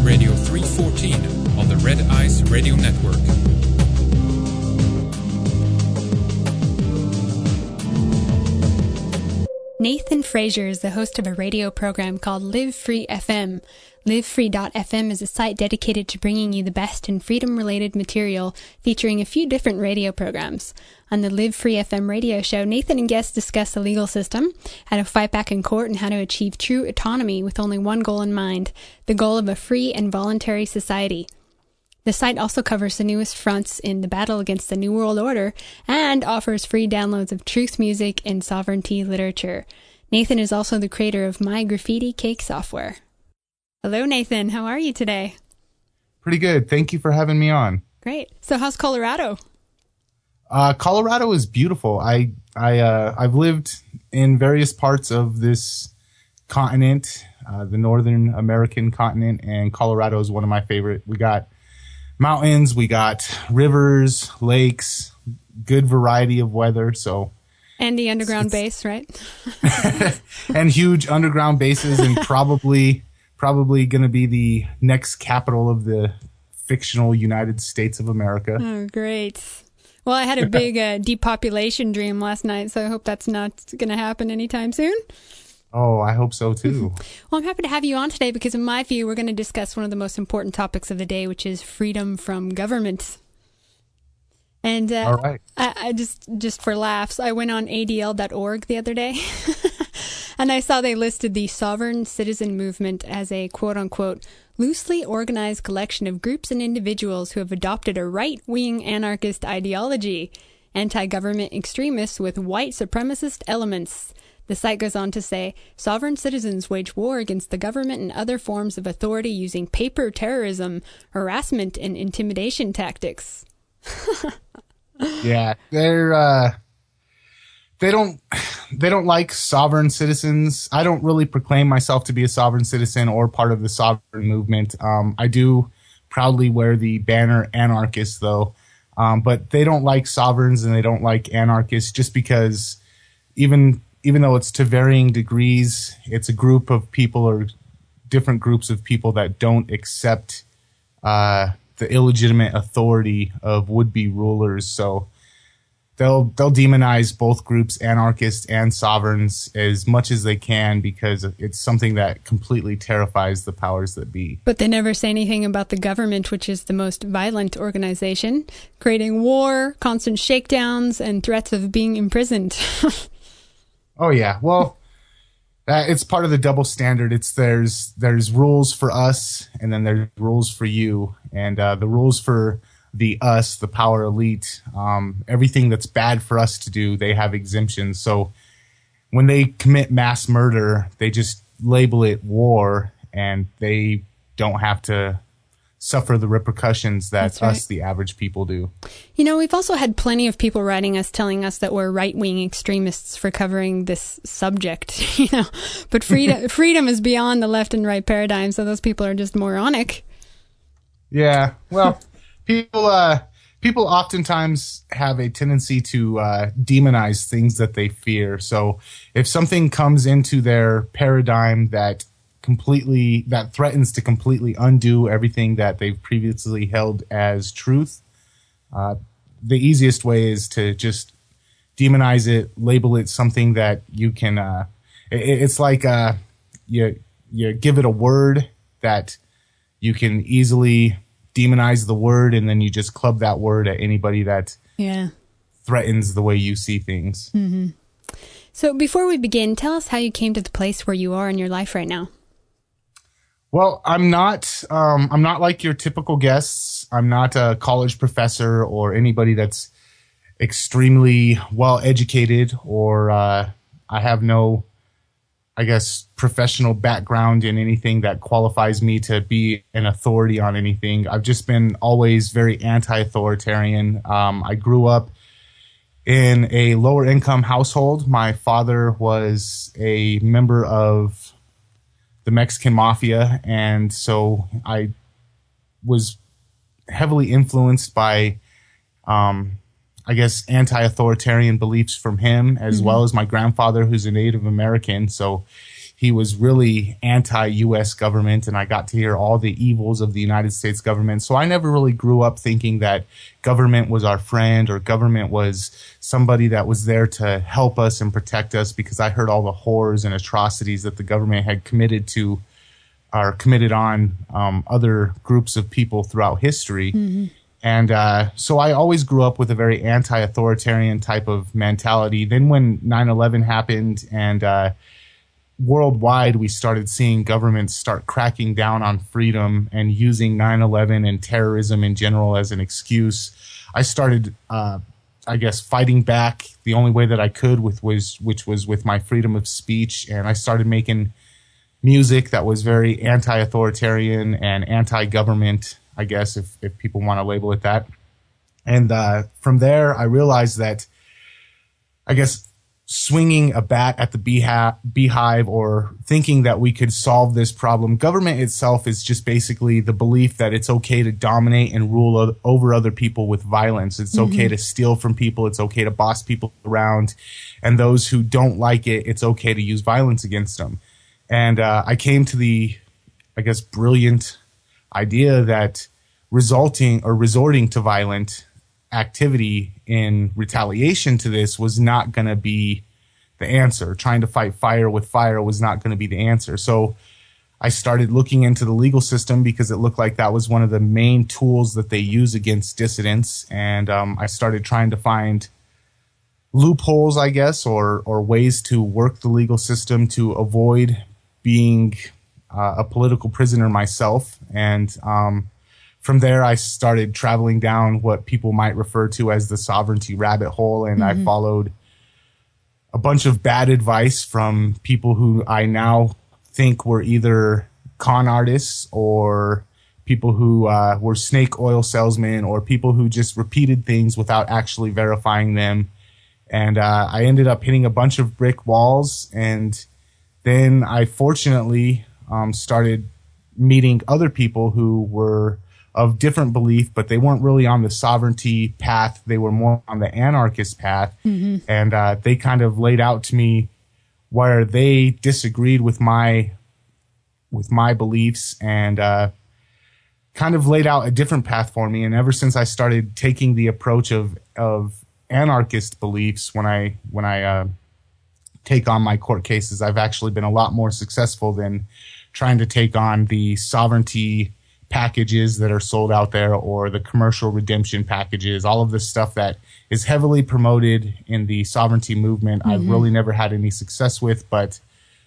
Radio 314 on the Red Ice Radio Network. Nathan Frazier is the host of a radio program called Live Free FM. LiveFree.fm is a site dedicated to bringing you the best in freedom-related material, featuring a few different radio programs. On the Live Free FM radio show, Nathan and guests discuss the legal system, how to fight back in court, and how to achieve true autonomy with only one goal in mind, the goal of a free and voluntary society. The site also covers the newest fronts in the battle against the New World Order and offers free downloads of truth music and sovereignty literature. Nathan is also the creator of My Graffiti Cake software. Hello, Nathan. How are you today? Pretty good. Thank you for having me on. Great. So how's Colorado? Colorado is beautiful. I've lived in various parts of this continent, the Northern American continent, and Colorado is one of my favorite. We got mountains, we got rivers, lakes, good variety of weather. So, and the underground base, right? And huge underground bases, and probably going to be the next capital of the fictional United States of America. Oh, great. Well, I had a big depopulation dream last night, so I hope that's not going to happen anytime soon. Oh, I hope so, too. Well, I'm happy to have you on today because, in my view, we're going to discuss one of the most important topics of the day, which is freedom from government. And all right. I just for laughs, I went on ADL.org the other day, and I saw they listed the sovereign citizen movement as a quote-unquote loosely organized collection of groups and individuals who have adopted a right-wing anarchist ideology, anti-government extremists with white supremacist elements. The site goes on to say, sovereign citizens wage war against the government and other forms of authority using paper terrorism, harassment, and intimidation tactics. Yeah, they don't like sovereign citizens. I don't really proclaim myself to be a sovereign citizen or part of the sovereign movement. I do proudly wear the banner anarchist, though. But they don't like sovereigns and they don't like anarchists just because even though it's to varying degrees, it's a group of people or different groups of people that don't accept the illegitimate authority of would-be rulers. So they'll demonize both groups, anarchists and sovereigns, as much as they can because it's something that completely terrifies the powers that be. But they never say anything about the government, which is the most violent organization, creating war, constant shakedowns, and threats of being imprisoned. Oh, yeah. Well, it's part of the double standard. There's rules for us, and then there's rules for you. And the rules for the us, the power elite, everything that's bad for us to do, they have exemptions. So when they commit mass murder, they just label it war, and they don't have to suffer the repercussions that us, the average people, do. You know, we've also had plenty of people writing us telling us that we're right-wing extremists for covering this subject, you know. But freedom is beyond the left and right paradigm, so those people are just moronic. Yeah, well, people oftentimes have a tendency to demonize things that they fear. So if something comes into their paradigm that threatens to completely undo everything that they've previously held as truth, the easiest way is to just demonize it, label it something that you can. It's like you give it a word that you can easily demonize the word, and then you just club that word at anybody that threatens the way you see things. Mm-hmm. So before we begin, tell us how you came to the place where you are in your life right now. Well, I'm not like your typical guests. I'm not a college professor or anybody that's extremely well educated, or I have no, I guess, professional background in anything that qualifies me to be an authority on anything. I've just been always very anti-authoritarian. I grew up in a lower income household. My father was a member of the Mexican mafia, and so I was heavily influenced by, I guess, anti-authoritarian beliefs from him, as well as my grandfather, who's a Native American. So he was really anti-U.S. government, and I got to hear all the evils of the United States government. So I never really grew up thinking that government was our friend or government was somebody that was there to help us and protect us, because I heard all the horrors and atrocities that the government had committed to or committed on other groups of people throughout history. Mm-hmm. And so I always grew up with a very anti-authoritarian type of mentality. Then when 9/11 happened and worldwide, we started seeing governments start cracking down on freedom and using 9/11 and terrorism in general as an excuse. I started, fighting back the only way that I could, which was with my freedom of speech. And I started making music that was very anti-authoritarian and anti-government, I guess, if people want to label it that. And from there, I realized that, swinging a bat at the beehive or thinking that we could solve this problem. Government itself is just basically the belief that it's okay to dominate and rule over other people with violence. It's okay to steal from people. It's okay to boss people around. And those who don't like it, it's okay to use violence against them. And I came to the, brilliant idea that resorting to violent activity in retaliation to this was not going to be the answer. Trying to fight fire with fire was not going to be the answer. So I started looking into the legal system because it looked like that was one of the main tools that they use against dissidents. And I started trying to find loopholes, or ways to work the legal system to avoid being a political prisoner myself. And from there, I started traveling down what people might refer to as the sovereignty rabbit hole. And I followed a bunch of bad advice from people who I now think were either con artists or people who were snake oil salesmen or people who just repeated things without actually verifying them. And I ended up hitting a bunch of brick walls. And then I fortunately started meeting other people who were of different belief, but they weren't really on the sovereignty path. They were more on the anarchist path. And they kind of laid out to me where they disagreed with my beliefs and kind of laid out a different path for me. And ever since I started taking the approach of anarchist beliefs when I take on my court cases, I've actually been a lot more successful than trying to take on the sovereignty packages that are sold out there or the commercial redemption packages, all of this stuff that is heavily promoted in the sovereignty movement. I've really never had any success with, but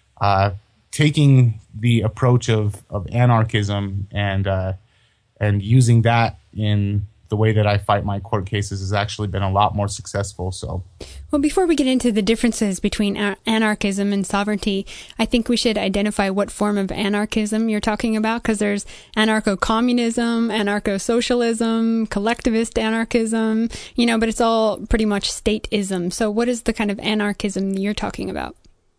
taking the approach of anarchism and using that in the way that I fight my court cases has actually been a lot more successful. So, well, before we get into the differences between anarchism and sovereignty, I think we should identify what form of anarchism you're talking about, because there's anarcho-communism, anarcho-socialism, collectivist anarchism, but it's all pretty much stateism. So what is the kind of anarchism you're talking about?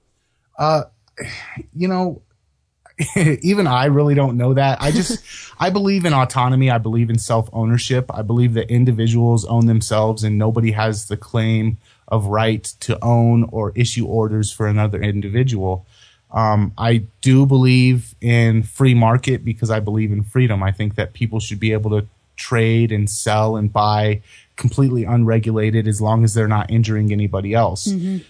Even I really don't know that. I believe in autonomy. I believe in self-ownership. I believe that individuals own themselves and nobody has the claim of right to own or issue orders for another individual. I do believe in free market because I believe in freedom. I think that people should be able to trade and sell and buy completely unregulated as long as they're not injuring anybody else.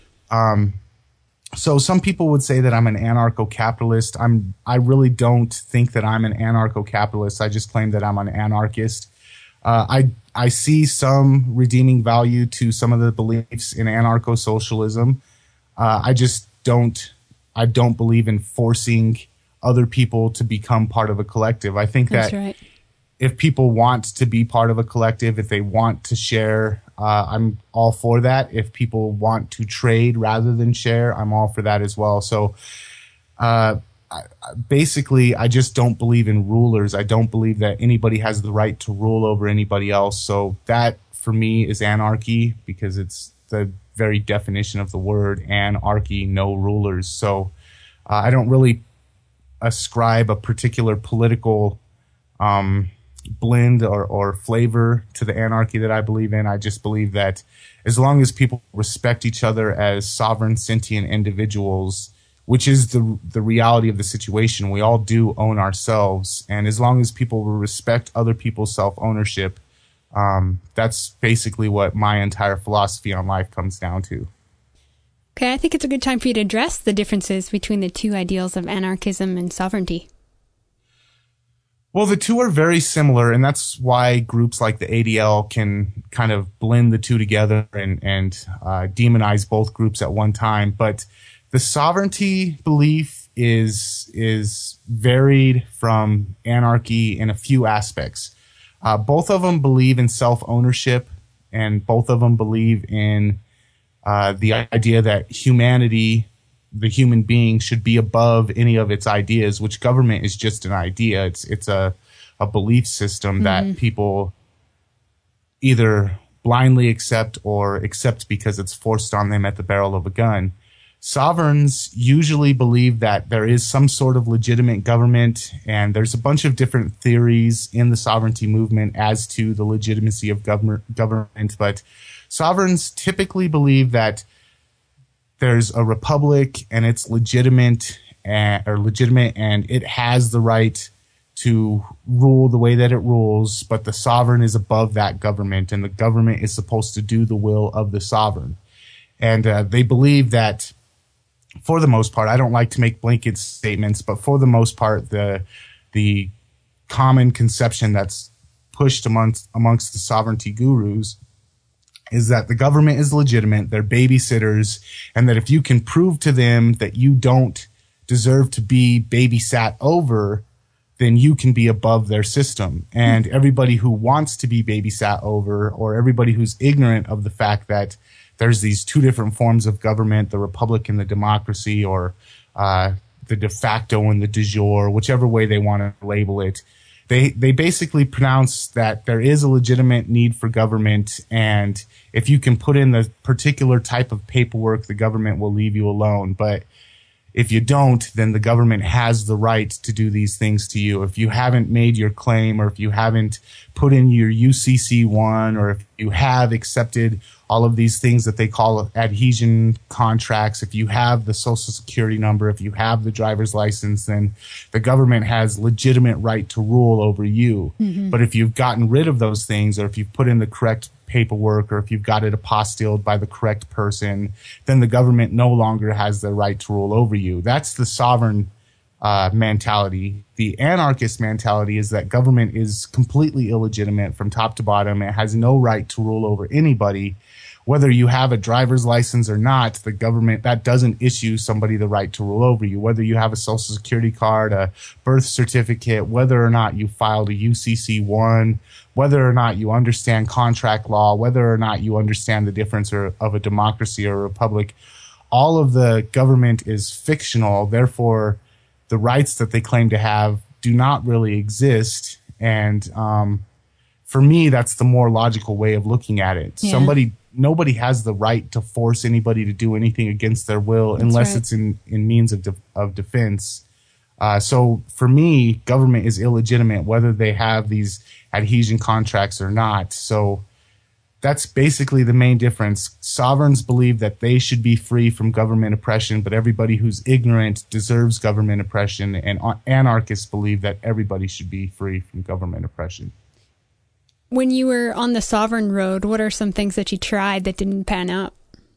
So some people would say that I'm an anarcho-capitalist. I really don't think that I'm an anarcho-capitalist. I just claim that I'm an anarchist. I see some redeeming value to some of the beliefs in anarcho-socialism. I don't believe in forcing other people to become part of a collective. I think That's that right. If people want to be part of a collective, if they want to share, I'm all for that. If people want to trade rather than share, I'm all for that as well. So basically, I just don't believe in rulers. I don't believe that anybody has the right to rule over anybody else. So that, for me, is anarchy because it's the very definition of the word anarchy, no rulers. So I don't really ascribe a particular political blend or flavor to the anarchy that I believe in. I just believe that as long as people respect each other as sovereign, sentient individuals, which is the reality of the situation. We all do own ourselves. And as long as people will respect other people's self-ownership, that's basically what my entire philosophy on life comes down to. Okay, I think it's a good time for you to address the differences between the two ideals of anarchism and sovereignty. Well, the two are very similar, and that's why groups like the ADL can kind of blend the two together and demonize both groups at one time. But the sovereignty belief is varied from anarchy in a few aspects. Both of them believe in self-ownership, and both of them believe in the idea that humanity, the human being, should be above any of its ideas, which government is just an idea. It's a belief system that people either blindly accept or accept because it's forced on them at the barrel of a gun. Sovereigns usually believe that there is some sort of legitimate government, and there's a bunch of different theories in the sovereignty movement as to the legitimacy of government, but sovereigns typically believe that there's a republic and it's legitimate and it has the right to rule the way that it rules, but the sovereign is above that government, and the government is supposed to do the will of the sovereign. And they believe that, for the most part, I don't like to make blanket statements, but for the most part, the common conception that's pushed amongst the sovereignty gurus is that the government is legitimate, they're babysitters, and that if you can prove to them that you don't deserve to be babysat over, then you can be above their system. And everybody who wants to be babysat over, or everybody who's ignorant of the fact that there's these two different forms of government, the republic and the democracy, or the de facto and the de jure, whichever way they want to label it, they basically pronounce that there is a legitimate need for government, and if you can put in the particular type of paperwork, the government will leave you alone. But if you don't, then the government has the right to do these things to you. If you haven't made your claim, or if you haven't put in your UCC1, or if you have accepted all of these things that they call adhesion contracts, if you have the social security number, if you have the driver's license, then the government has legitimate right to rule over you. Mm-hmm. But if you've gotten rid of those things, or if you've put in the correct paperwork, or if you've got it apostilled by the correct person, then the government no longer has the right to rule over you. That's the sovereign mentality. The anarchist mentality is that government is completely illegitimate from top to bottom. It has no right to rule over anybody. Whether you have a driver's license or not, the government, that doesn't issue somebody the right to rule over you. Whether you have a social security card, a birth certificate, whether or not you filed a UCC1, whether or not you understand contract law, whether or not you understand the difference of a democracy or a republic, all of the government is fictional. Therefore, the rights that they claim to have do not really exist. And for me, that's the more logical way of looking at it. Yeah. Nobody has the right to force anybody to do anything against their will unless it's in means of defense. So for me, government is illegitimate whether they have these adhesion contracts or not. So that's basically the main difference. Sovereigns believe that they should be free from government oppression, but everybody who's ignorant deserves government oppression. And anarchists believe that everybody should be free from government oppression. When you were on the sovereign road, what are some things that you tried that didn't pan out?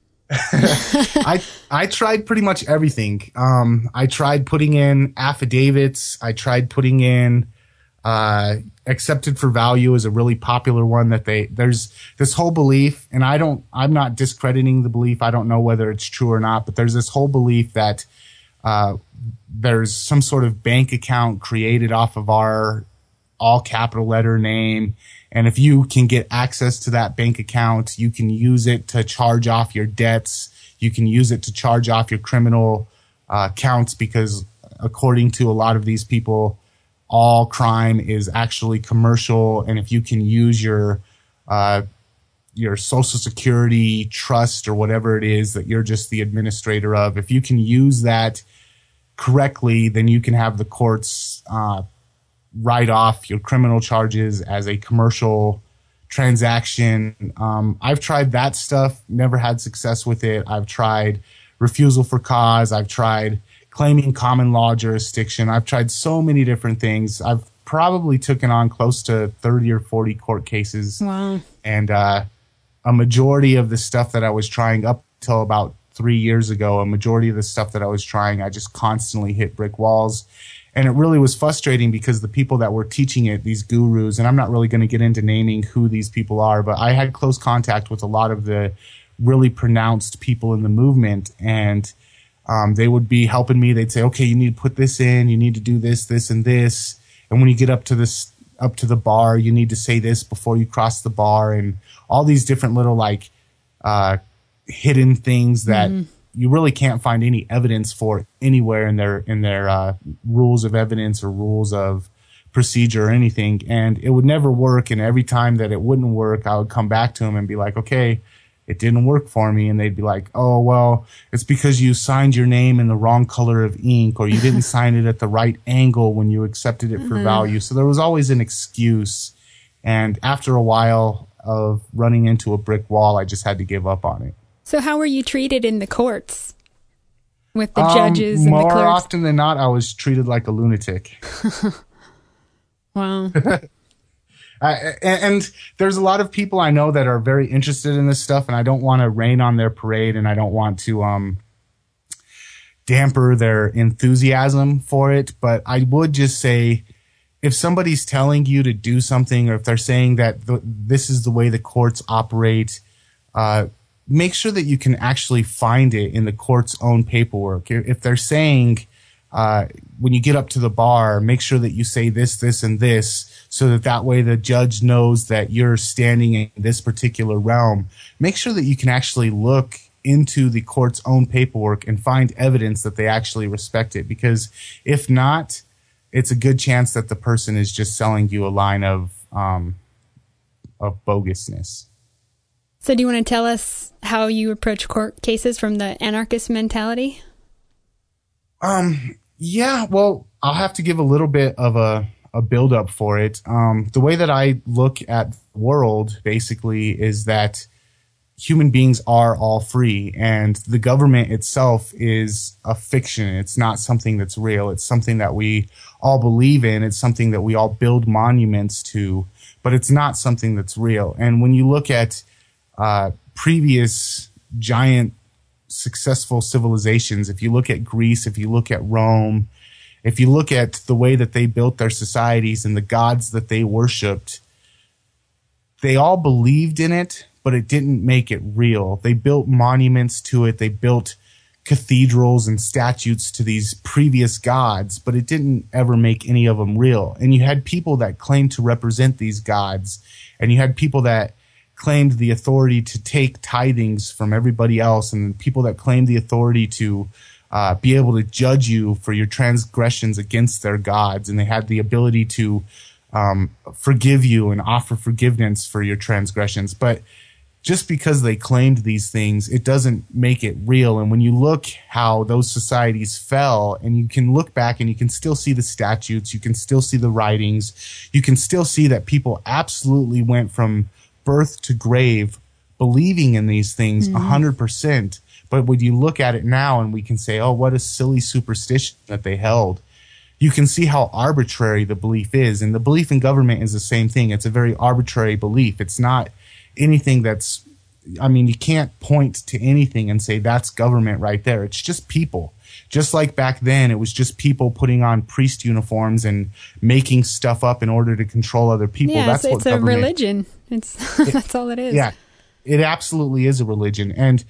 I tried pretty much everything. I tried putting in affidavits. I tried putting in accepted for value is a really popular one that there's this whole belief, and I'm not discrediting the belief. I don't know whether it's true or not, but there's this whole belief that there's some sort of bank account created off of our all capital letter name. And if you can get access to that bank account, you can use it to charge off your debts. You can use it to charge off your criminal counts, because according to a lot of these people, all crime is actually commercial. And if you can use your Social Security trust or whatever it is that you're just the administrator of, if you can use that correctly, then you can have the courts write off your criminal charges as a commercial transaction. I've tried that stuff, never had success with it. I've tried refusal for cause. I've tried claiming common law jurisdiction. I've tried so many different things. I've probably taken on close to 30 or 40 court cases. Wow. And a majority of the stuff that I was trying up till about 3 years ago, a majority of the stuff that I was trying, I just constantly hit brick walls. And it really was frustrating because the people that were teaching it, these gurus, and I'm not really going to get into naming who these people are, but I had close contact with a lot of the really pronounced people in the movement, and they would be helping me. They'd say, okay, you need to put this in, you need to do this, this, and this. And when you get up to the bar, you need to say this before you cross the bar, and all these different little like hidden things that you really can't find any evidence for anywhere in their rules of evidence or rules of procedure or anything. And it would never work. And every time that it wouldn't work, I would come back to them and be like, okay, it didn't work for me. And they'd be like, oh, well, it's because you signed your name in the wrong color of ink, or you didn't sign it at the right angle when you accepted it for value. So there was always an excuse. And after a while of running into a brick wall, I just had to give up on it. So how were you treated in the courts with the judges and the clerks? More often than not, I was treated like a lunatic. Wow. And there's a lot of people I know that are very interested in this stuff, and I don't want to rain on their parade, and I don't want to damper their enthusiasm for it. But I would just say, if somebody's telling you to do something, or if they're saying that this is the way the courts operate, make sure that you can actually find it in the court's own paperwork. If they're saying, when you get up to the bar, make sure that you say this, this, and this, so that way the judge knows that you're standing in this particular realm. Make sure that you can actually look into the court's own paperwork and find evidence that they actually respect it. Because if not, it's a good chance that the person is just selling you a line of bogusness. So do you want to tell us how you approach court cases from the anarchist mentality? Yeah, well, I'll have to give a little bit of a build up for it. The way that I look at the world basically is that human beings are all free, and the government itself is a fiction. It's not something that's real. It's something that we all believe in. It's something that we all build monuments to, but it's not something that's real. And when you look at previous giant successful civilizations, if you look at Greece, if you look at Rome, if you look at the way that they built their societies and the gods that they worshipped, they all believed in it, but it didn't make it real. They built monuments to it. They built cathedrals and statues to these previous gods, but it didn't ever make any of them real. And you had people that claimed to represent these gods, and you had people that claimed the authority to take tithings from everybody else, and people that claimed the authority to be able to judge you for your transgressions against their gods, and they had the ability to forgive you and offer forgiveness for your transgressions. But just because they claimed these things, it doesn't make it real. And when you look how those societies fell, and you can look back and you can still see the statutes, you can still see the writings, you can still see that people absolutely went from birth to grave believing in these things 100%. But when you look at it now and we can say, oh, what a silly superstition that they held, you can see how arbitrary the belief is. And the belief in government is the same thing. It's a very arbitrary belief. It's not anything that's, I mean, you can't point to anything and say that's government right there. It's just people. Just like back then, it was just people putting on priest uniforms and making stuff up in order to control other people. Yeah, that's it's a religion. That's all it is. Yeah, it absolutely is a religion. And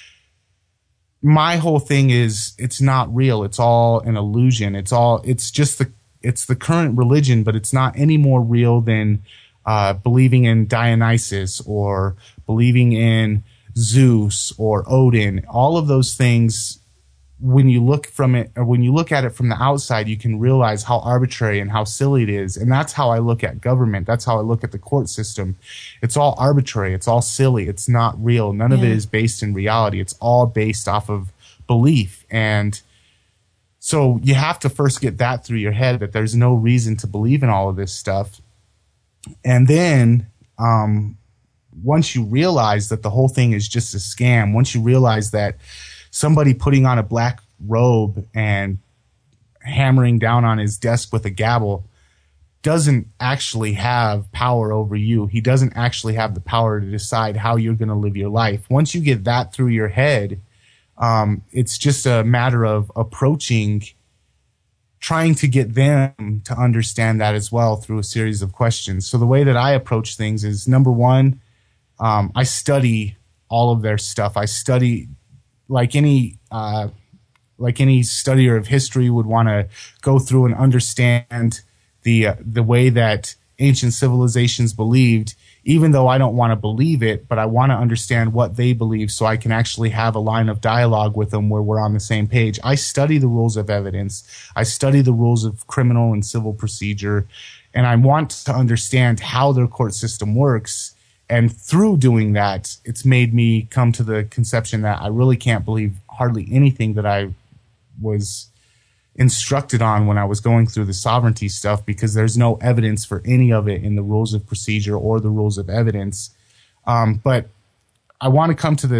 my whole thing is, it's not real. It's all an illusion. It's just the current religion, but it's not any more real than believing in Dionysus or believing in Zeus or Odin. All of those things, when you look at it from the outside, you can realize how arbitrary and how silly it is. And that's how I look at government. That's how I look at the court system. It's all arbitrary. It's all silly. It's not real. None of it is based in reality. It's all based off of belief. And so you have to first get that through your head, that there's no reason to believe in all of this stuff. And then once you realize that the whole thing is just a scam, once you realize that somebody putting on a black robe and hammering down on his desk with a gavel doesn't actually have power over you. He doesn't actually have the power to decide how you're going to live your life. Once you get that through your head, it's just a matter of trying to get them to understand that as well through a series of questions. So the way that I approach things is, number one, I study all of their stuff. I study like any studier of history would want to go through and understand the way that ancient civilizations believed, even though I don't want to believe it, but I want to understand what they believe so I can actually have a line of dialogue with them where we're on the same page. I study the rules of evidence. I study the rules of criminal and civil procedure, and I want to understand how their court system works. And through doing that, it's made me come to the conception that I really can't believe hardly anything that I was instructed on when I was going through the sovereignty stuff, because there's no evidence for any of it in the rules of procedure or the rules of evidence. But I want to come to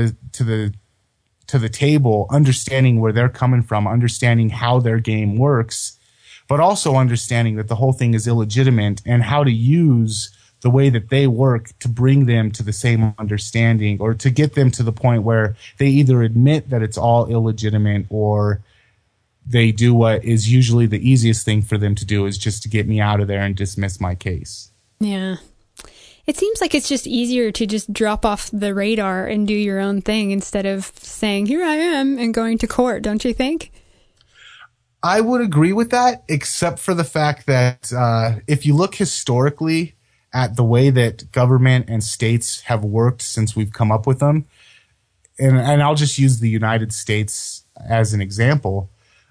the table, understanding where they're coming from, understanding how their game works, but also understanding that the whole thing is illegitimate and how to use the way that they work to bring them to the same understanding, or to get them to the point where they either admit that it's all illegitimate, or they do what is usually the easiest thing for them to do, is just to get me out of there and dismiss my case. Yeah. It seems like it's just easier to just drop off the radar and do your own thing instead of saying, here I am, and going to court, don't you think? I would agree with that, except for the fact that if you look historically at the way that government and states have worked since we've come up with them, and I'll just use the United States as an example,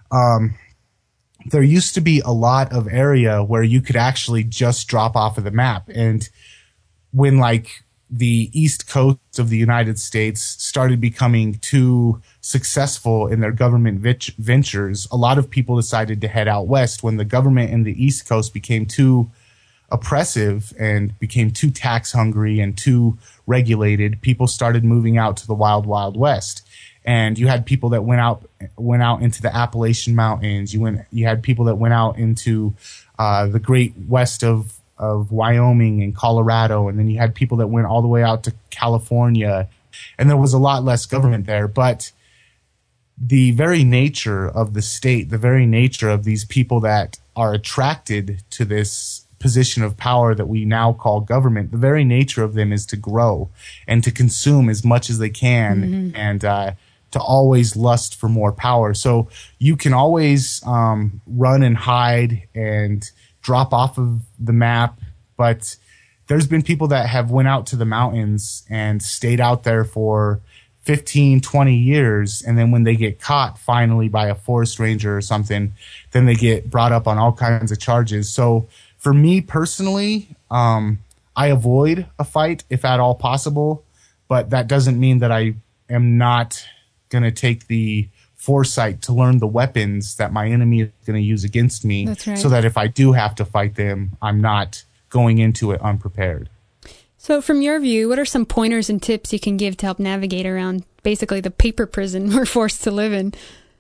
there used to be a lot of area where you could actually just drop off of the map. And when like the East Coast of the United States started becoming too successful in their government ventures, a lot of people decided to head out west. When the government in the East Coast became too oppressive and became too tax hungry and too regulated, people started moving out to the wild, wild west. And you had people that went out into the Appalachian Mountains. You had people that went out into the great west of Wyoming and Colorado, and then you had people that went all the way out to California. And there was a lot less government there. But the very nature of the state, the very nature of these people that are attracted to this position of power that we now call government, the very nature of them is to grow and to consume as much as they can, and to always lust for more power. So you can always run and hide and drop off of the map, but there's been people that have went out to the mountains and stayed out there for 15, 20 years, and then when they get caught finally by a forest ranger or something, then they get brought up on all kinds of charges. So for me personally, I avoid a fight if at all possible, but that doesn't mean that I am not going to take the foresight to learn the weapons that my enemy is going to use against me. That's right. So that if I do have to fight them, I'm not going into it unprepared. So from your view, what are some pointers and tips you can give to help navigate around basically the paper prison we're forced to live in?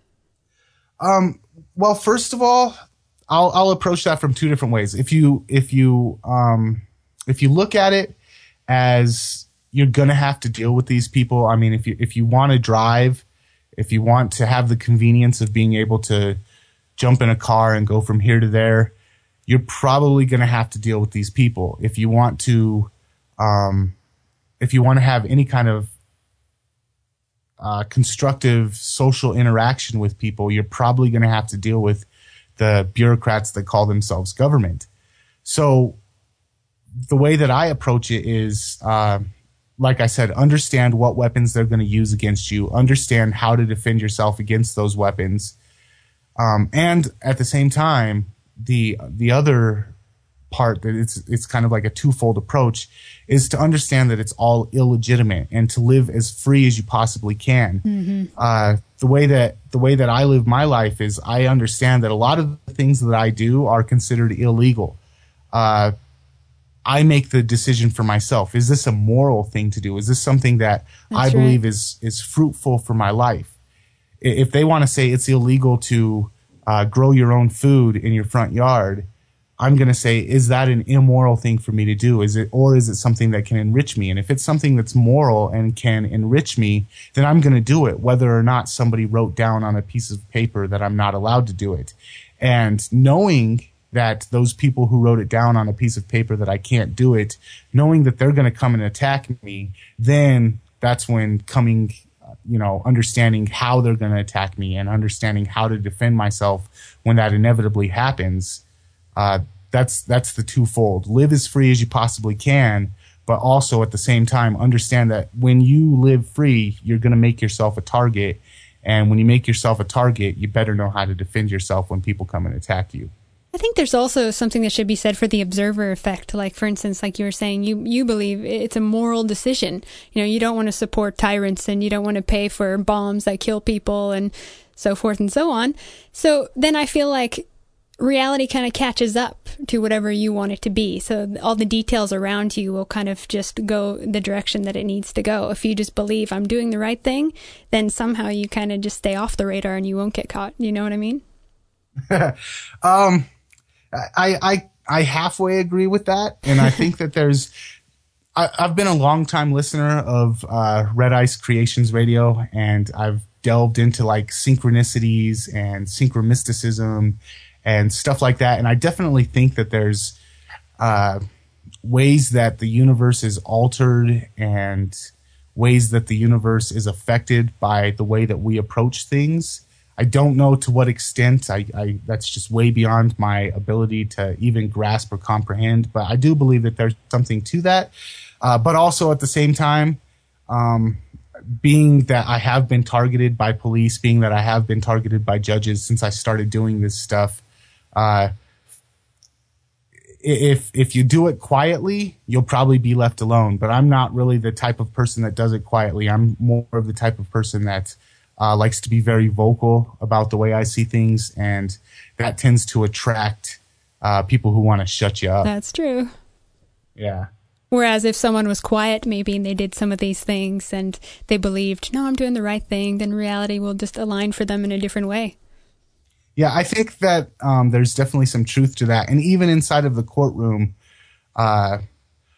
Well, first of all, I'll approach that from two different ways. If you look at it as you're going to have to deal with these people. I mean, if you want to drive, if you want to have the convenience of being able to jump in a car and go from here to there, you're probably going to have to deal with these people. If you want to have any kind of constructive social interaction with people, you're probably going to have to deal with the bureaucrats that call themselves government. So the way that I approach it is, like I said, understand what weapons they're going to use against you, understand how to defend yourself against those weapons. And at the same time, the other part that it's kind of like a twofold approach is to understand that it's all illegitimate and to live as free as you possibly can. The way that I live my life is I understand that a lot of the things that I do are considered illegal. I make the decision for myself. Is this a moral thing to do? Is this something that I believe is fruitful for my life? If they want to say it's illegal to grow your own food in your front yard, I'm going to say, is that an immoral thing for me to do? Is it something that can enrich me? And if it's something that's moral and can enrich me, then I'm going to do it, whether or not somebody wrote down on a piece of paper that I'm not allowed to do it. And knowing that those people who wrote it down on a piece of paper that I can't do it, knowing that they're going to come and attack me, then that's when understanding how they're going to attack me and understanding how to defend myself when that inevitably happens. That's the twofold. Live as free as you possibly can, but also at the same time understand that when you live free, you're going to make yourself a target. And when you make yourself a target, you better know how to defend yourself when people come and attack you. I think there's also something that should be said for the observer effect. Like, for instance, like you were saying, you believe it's a moral decision. You don't want to support tyrants and you don't want to pay for bombs that kill people and so forth and so on. So then I feel like reality kind of catches up to whatever you want it to be. So all the details around you will kind of just go the direction that it needs to go. If you just believe I'm doing the right thing, then somehow you kind of just stay off the radar and you won't get caught. You know what I mean? I halfway agree with that. And I think that I've been a long time listener of Red Ice Creations Radio, and I've delved into like synchronicities and synchromysticism and stuff like that. And I definitely think that there's ways that the universe is altered and ways that the universe is affected by the way that we approach things. I don't know to what extent. That's just way beyond my ability to even grasp or comprehend. But I do believe that there's something to that. But also at the same time, being that I have been targeted by police, being that I have been targeted by judges since I started doing this stuff, if you do it quietly, you'll probably be left alone. But I'm not really the type of person that does it quietly. I'm more of the type of person that likes to be very vocal about the way I see things, and that tends to attract people who want to shut you up. That's true. Yeah. Whereas if someone was quiet maybe and they did some of these things and they believed, no, I'm doing the right thing, then reality will just align for them in a different way. Yeah, I think that there's definitely some truth to that. And even inside of the courtroom, I've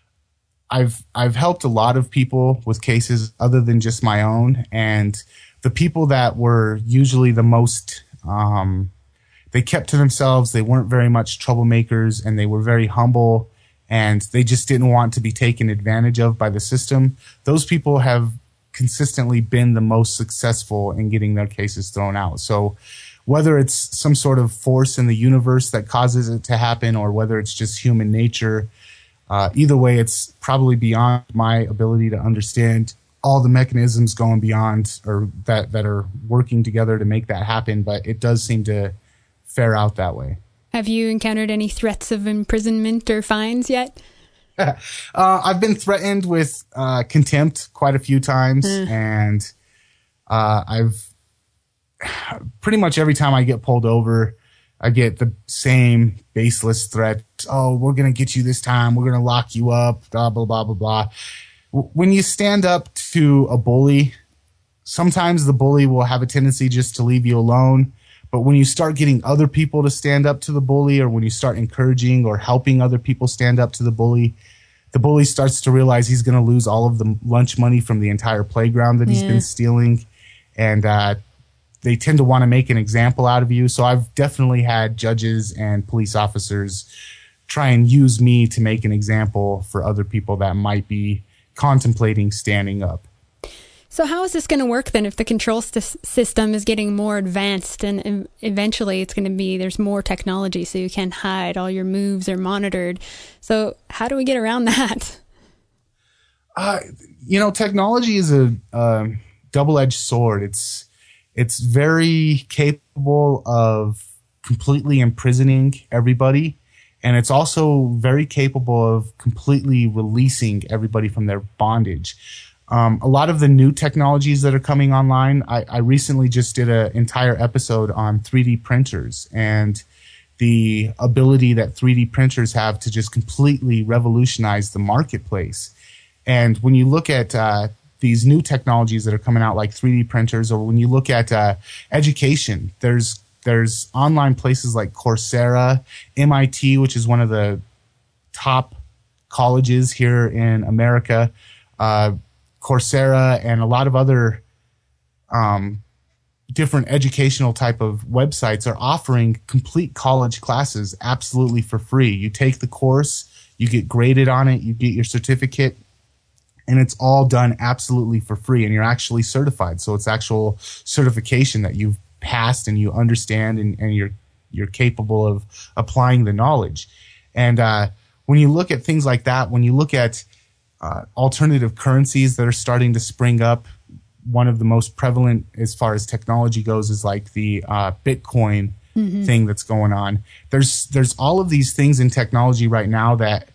helped a lot of people with cases other than just my own. And the people that were usually the most, they kept to themselves. They weren't very much troublemakers, and they were very humble, and they just didn't want to be taken advantage of by the system. Those people have consistently been the most successful in getting their cases thrown out. So whether it's some sort of force in the universe that causes it to happen, or whether it's just human nature, either way, it's probably beyond my ability to understand all the mechanisms going beyond or that are working together to make that happen. But it does seem to fare out that way. Have you encountered any threats of imprisonment or fines yet? I've been threatened with contempt quite a few times, and I've pretty much every time I get pulled over, I get the same baseless threat. Oh, we're going to get you this time. We're going to lock you up, blah, blah, blah, blah, blah. When you stand up to a bully, sometimes the bully will have a tendency just to leave you alone. But when you start getting other people to stand up to the bully, or when you start encouraging or helping other people stand up to the bully starts to realize he's going to lose all of the lunch money from the entire playground that he's been stealing. And they tend to want to make an example out of you. So I've definitely had judges and police officers try and use me to make an example for other people that might be contemplating standing up. So how is this going to work then if the control system is getting more advanced and eventually it's going to be, there's more technology so you can't hide, all your moves are monitored. So how do we get around that? Technology is a double-edged sword. It's very capable of completely imprisoning everybody, and it's also very capable of completely releasing everybody from their bondage. A lot of the new technologies that are coming online, I recently just did an entire episode on 3D printers and the ability that 3D printers have to just completely revolutionize the marketplace. And when you look at these new technologies that are coming out like 3D printers, or when you look at education, there's there's online places like Coursera, MIT, which is one of the top colleges here in America, Coursera, and a lot of other different educational type of websites are offering complete college classes absolutely for free. You take the course, you get graded on it, you get your certificate, and it's all done absolutely for free, and you're actually certified. So it's actual certification that you've passed and you understand, and you're capable of applying the knowledge. And when you look at things like that, when you look at alternative currencies that are starting to spring up, one of the most prevalent as far as technology goes is like the Bitcoin thing that's going on. There's all of these things in technology right now that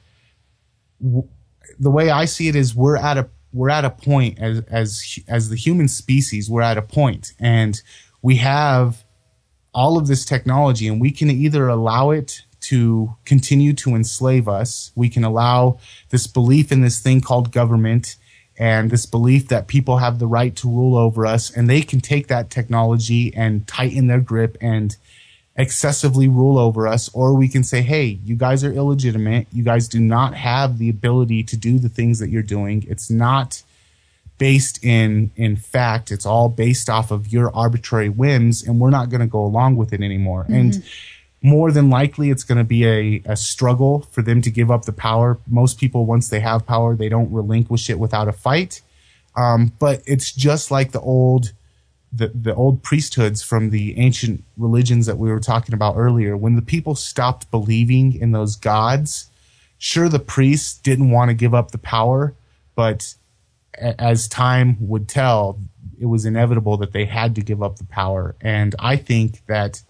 the way I see it is we're at a point as the human species, we're at a point, and we have all of this technology, and we can either allow it to continue to enslave us. We can allow this belief in this thing called government and this belief that people have the right to rule over us, and they can take that technology and tighten their grip and excessively rule over us. Or we can say, hey, you guys are illegitimate. You guys do not have the ability to do the things that you're doing. It's not based in fact. It's all based off of your arbitrary whims, and we're not going to go along with it anymore. And more than likely, it's going to be a struggle for them to give up the power. Most people, once they have power, they don't relinquish it without a fight. But it's just like the old priesthoods from the ancient religions that we were talking about earlier. When the people stopped believing in those gods, sure, the priests didn't want to give up the power, but as time would tell, it was inevitable that they had to give up the power. And I think that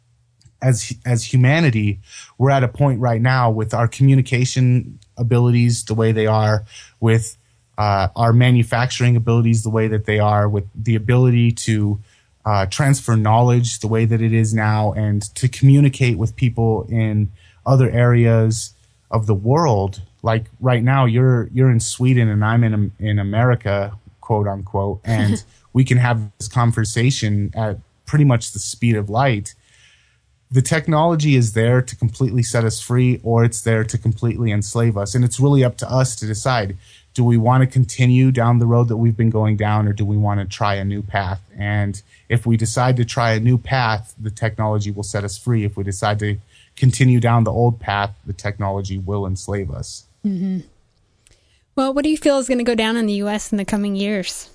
as humanity, we're at a point right now with our communication abilities the way they are, with our manufacturing abilities the way that they are, with the ability to transfer knowledge the way that it is now, and to communicate with people in other areas of the world. Like right now, you're in Sweden and I'm in America, quote unquote, and we can have this conversation at pretty much the speed of light. The technology is there to completely set us free, or it's there to completely enslave us. And it's really up to us to decide, do we want to continue down the road that we've been going down, or do we want to try a new path? And if we decide to try a new path, the technology will set us free. If we decide to continue down the old path, the technology will enslave us. Mm-hmm. Well, what do you feel is going to go down in the U.S. in the coming years?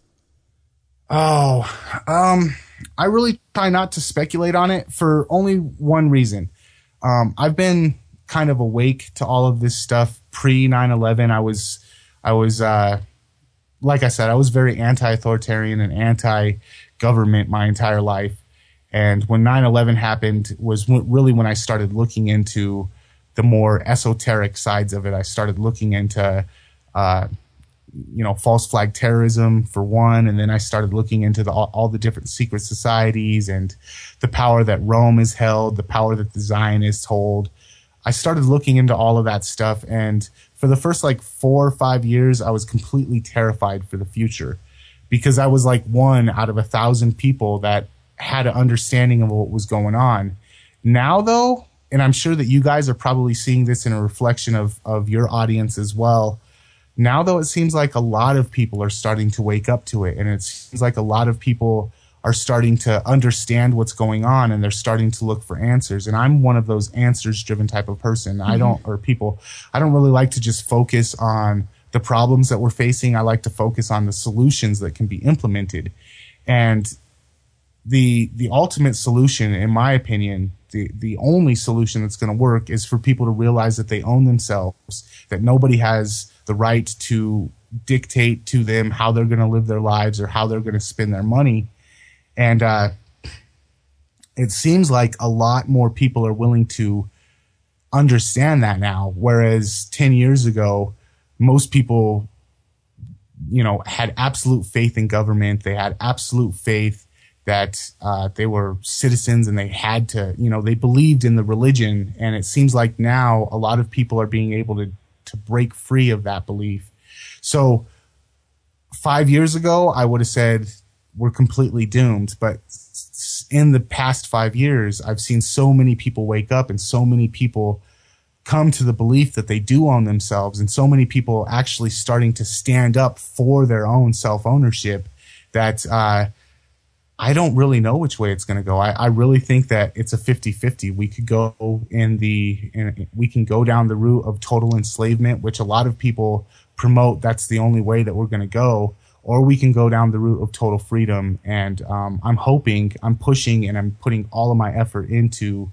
I really try not to speculate on it for only one reason. I've been kind of awake to all of this stuff pre 9/11. I was like I said, I was very anti-authoritarian and anti-government my entire life. And when 9/11 happened was really when I started looking into the more esoteric sides of it. I started looking into, false flag terrorism for one, and then I started looking into all the different secret societies and the power that Rome has held, the power that the Zionists hold. I started looking into all of that stuff, and for the first 4 or 5 years, I was completely terrified for the future, because I was like one out of 1,000 people that had an understanding of what was going on. Now, though, and I'm sure that you guys are probably seeing this in a reflection of your audience as well. Now, though, it seems like a lot of people are starting to wake up to it, and it seems like a lot of people are starting to understand what's going on, and they're starting to look for answers. And I'm one of those answers-driven type of person. I don't really like to just focus on the problems that we're facing. I like to focus on the solutions that can be implemented. And the ultimate solution, in my opinion, the only solution that's going to work is for people to realize that they own themselves, that nobody has the right to dictate to them how they're going to live their lives or how they're going to spend their money. And it seems like a lot more people are willing to understand that now, whereas 10 years ago, most people, had absolute faith in government. They had absolute faith that they were citizens and they had to, they believed in the religion. And it seems like now a lot of people are being able to break free of that belief. So 5 years ago, I would have said we're completely doomed. But in the past 5 years, I've seen so many people wake up and so many people come to the belief that they do own themselves, and so many people actually starting to stand up for their own self-ownership that I don't really know which way it's going to go. I really think that it's a 50-50. We could go we can go down the route of total enslavement, which a lot of people promote. That's the only way that we're going to go. Or we can go down the route of total freedom. And I'm hoping, I'm pushing, and I'm putting all of my effort into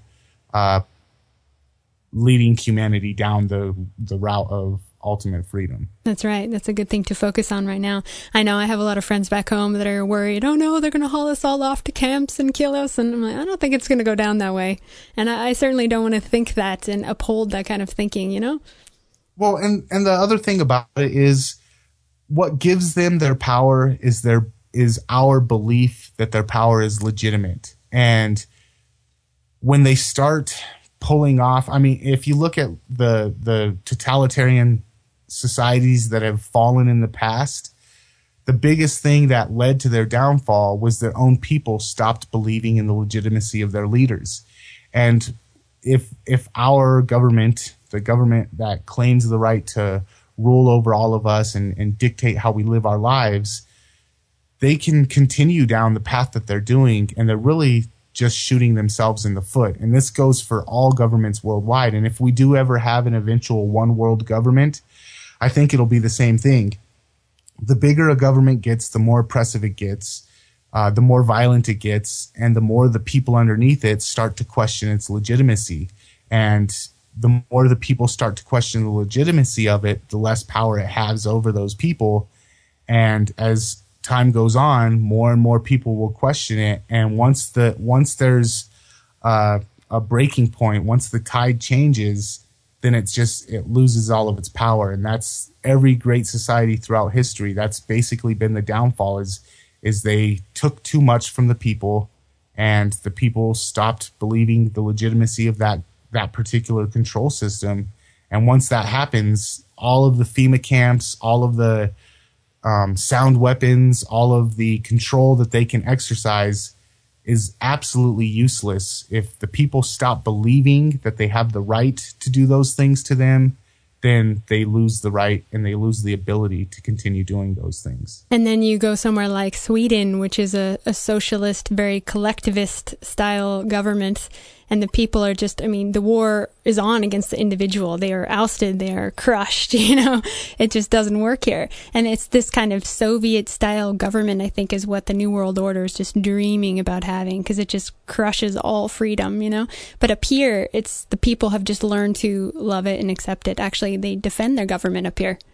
leading humanity down the route of ultimate freedom. That's right. That's a good thing to focus on right now. I know I have a lot of friends back home that are worried, oh no, they're going to haul us all off to camps and kill us. And I'm like, I don't think it's going to go down that way. And I certainly don't want to think that and uphold that kind of thinking, you know? Well, and the other thing about it is what gives them their power is our belief that their power is legitimate. And when they start pulling off, I mean, if you look at the totalitarian societies that have fallen in the past, the biggest thing that led to their downfall was their own people stopped believing in the legitimacy of their leaders. And if our government, the government that claims the right to rule over all of us and dictate how we live our lives, they can continue down the path that they're doing, and they're really just shooting themselves in the foot. And this goes for all governments worldwide. And if we do ever have an eventual one world government, I think it'll be the same thing. The bigger a government gets, the more oppressive it gets, the more violent it gets, and the more the people underneath it start to question its legitimacy. And the more the people start to question the legitimacy of it, the less power it has over those people. And as time goes on, more and more people will question it. And once there's a breaking point, once the tide changes, then it loses all of its power. And that's every great society throughout history. That's basically been the downfall is they took too much from the people, and the people stopped believing the legitimacy of that particular control system. And once that happens, all of the FEMA camps, all of the sound weapons, all of the control that they can exercise is absolutely useless. If the people stop believing that they have the right to do those things to them, then they lose the right and they lose the ability to continue doing those things. And then you go somewhere like Sweden, which is a socialist, very collectivist style government. And the people are just, I mean, the war is on against the individual. They are ousted. They are crushed, you know. It just doesn't work here. And it's this kind of Soviet-style government, I think, is what the New World Order is just dreaming about having, because it just crushes all freedom, you know. But up here, it's the people have just learned to love it and accept it. Actually, they defend their government up here.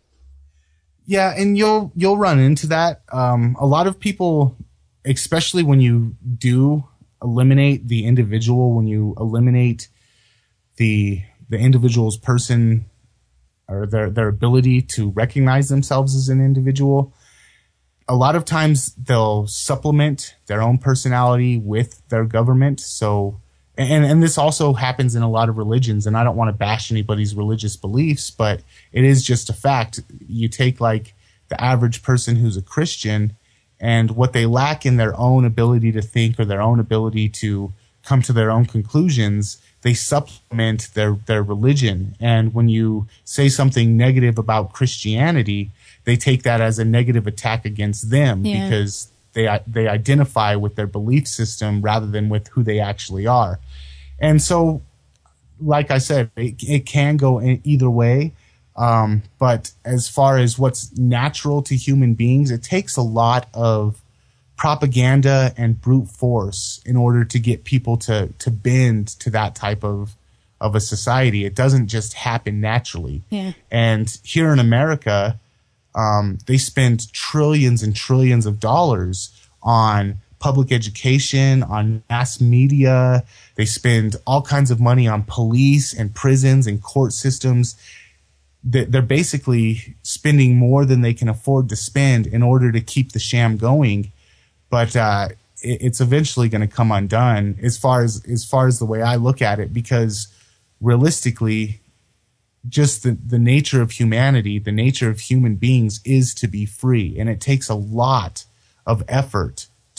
Yeah, and you'll run into that. A lot of people, especially when you do eliminate the individual, when you eliminate the individual's person or their ability to recognize themselves as an individual, a lot of times they'll supplement their own personality with their government. So, and this also happens in a lot of religions, and I don't want to bash anybody's religious beliefs, but it is just a fact. You take like the average person who's a Christian, and what they lack in their own ability to think or their own ability to come to their own conclusions, they supplement their religion. And when you say something negative about Christianity, they take that as a negative attack against them, because they identify with their belief system rather than with who they actually are. And so, like I said, it can go in either way. But as far as what's natural to human beings, it takes a lot of propaganda and brute force in order to get people to bend to that type of a society. It doesn't just happen naturally. Yeah. And here in America, they spend trillions and trillions of dollars on public education, on mass media. They spend all kinds of money on police and prisons and court systems. They're basically spending more than they can afford to spend in order to keep the sham going. But it's eventually going to come undone as far as the way I look at it, because realistically, just the nature of humanity, the nature of human beings is to be free. And it takes a lot of effort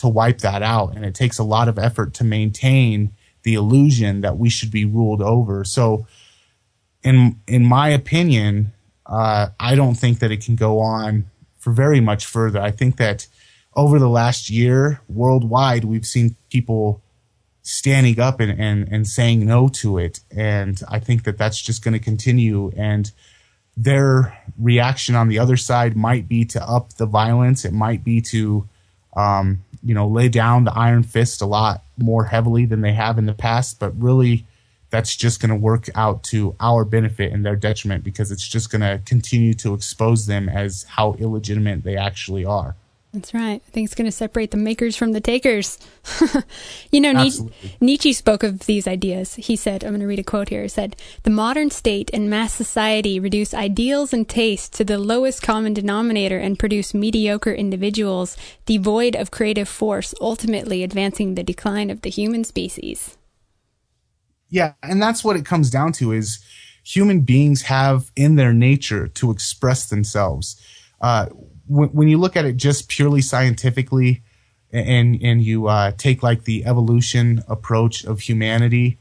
to wipe that out. And it takes a lot of effort to maintain the illusion that we should be ruled over. So in my opinion, I don't think that it can go on for very much further. I think that over the last year, worldwide, we've seen people standing up and saying no to it. And I think that that's just going to continue. And their reaction on the other side might be to up the violence. It might be to, lay down the iron fist a lot more heavily than they have in the past. But really, that's just going to work out to our benefit and their detriment, because it's just going to continue to expose them as how illegitimate they actually are. That's right. I think it's going to separate the makers from the takers. Nietzsche spoke of these ideas. He said, I'm going to read a quote here. He said, "The modern state and mass society reduce ideals and tastes to the lowest common denominator and produce mediocre individuals devoid of creative force, ultimately advancing the decline of the human species." Yeah, and that's what it comes down to, is human beings have in their nature to express themselves. When you look at it just purely scientifically, and you take like the evolution approach of humanity,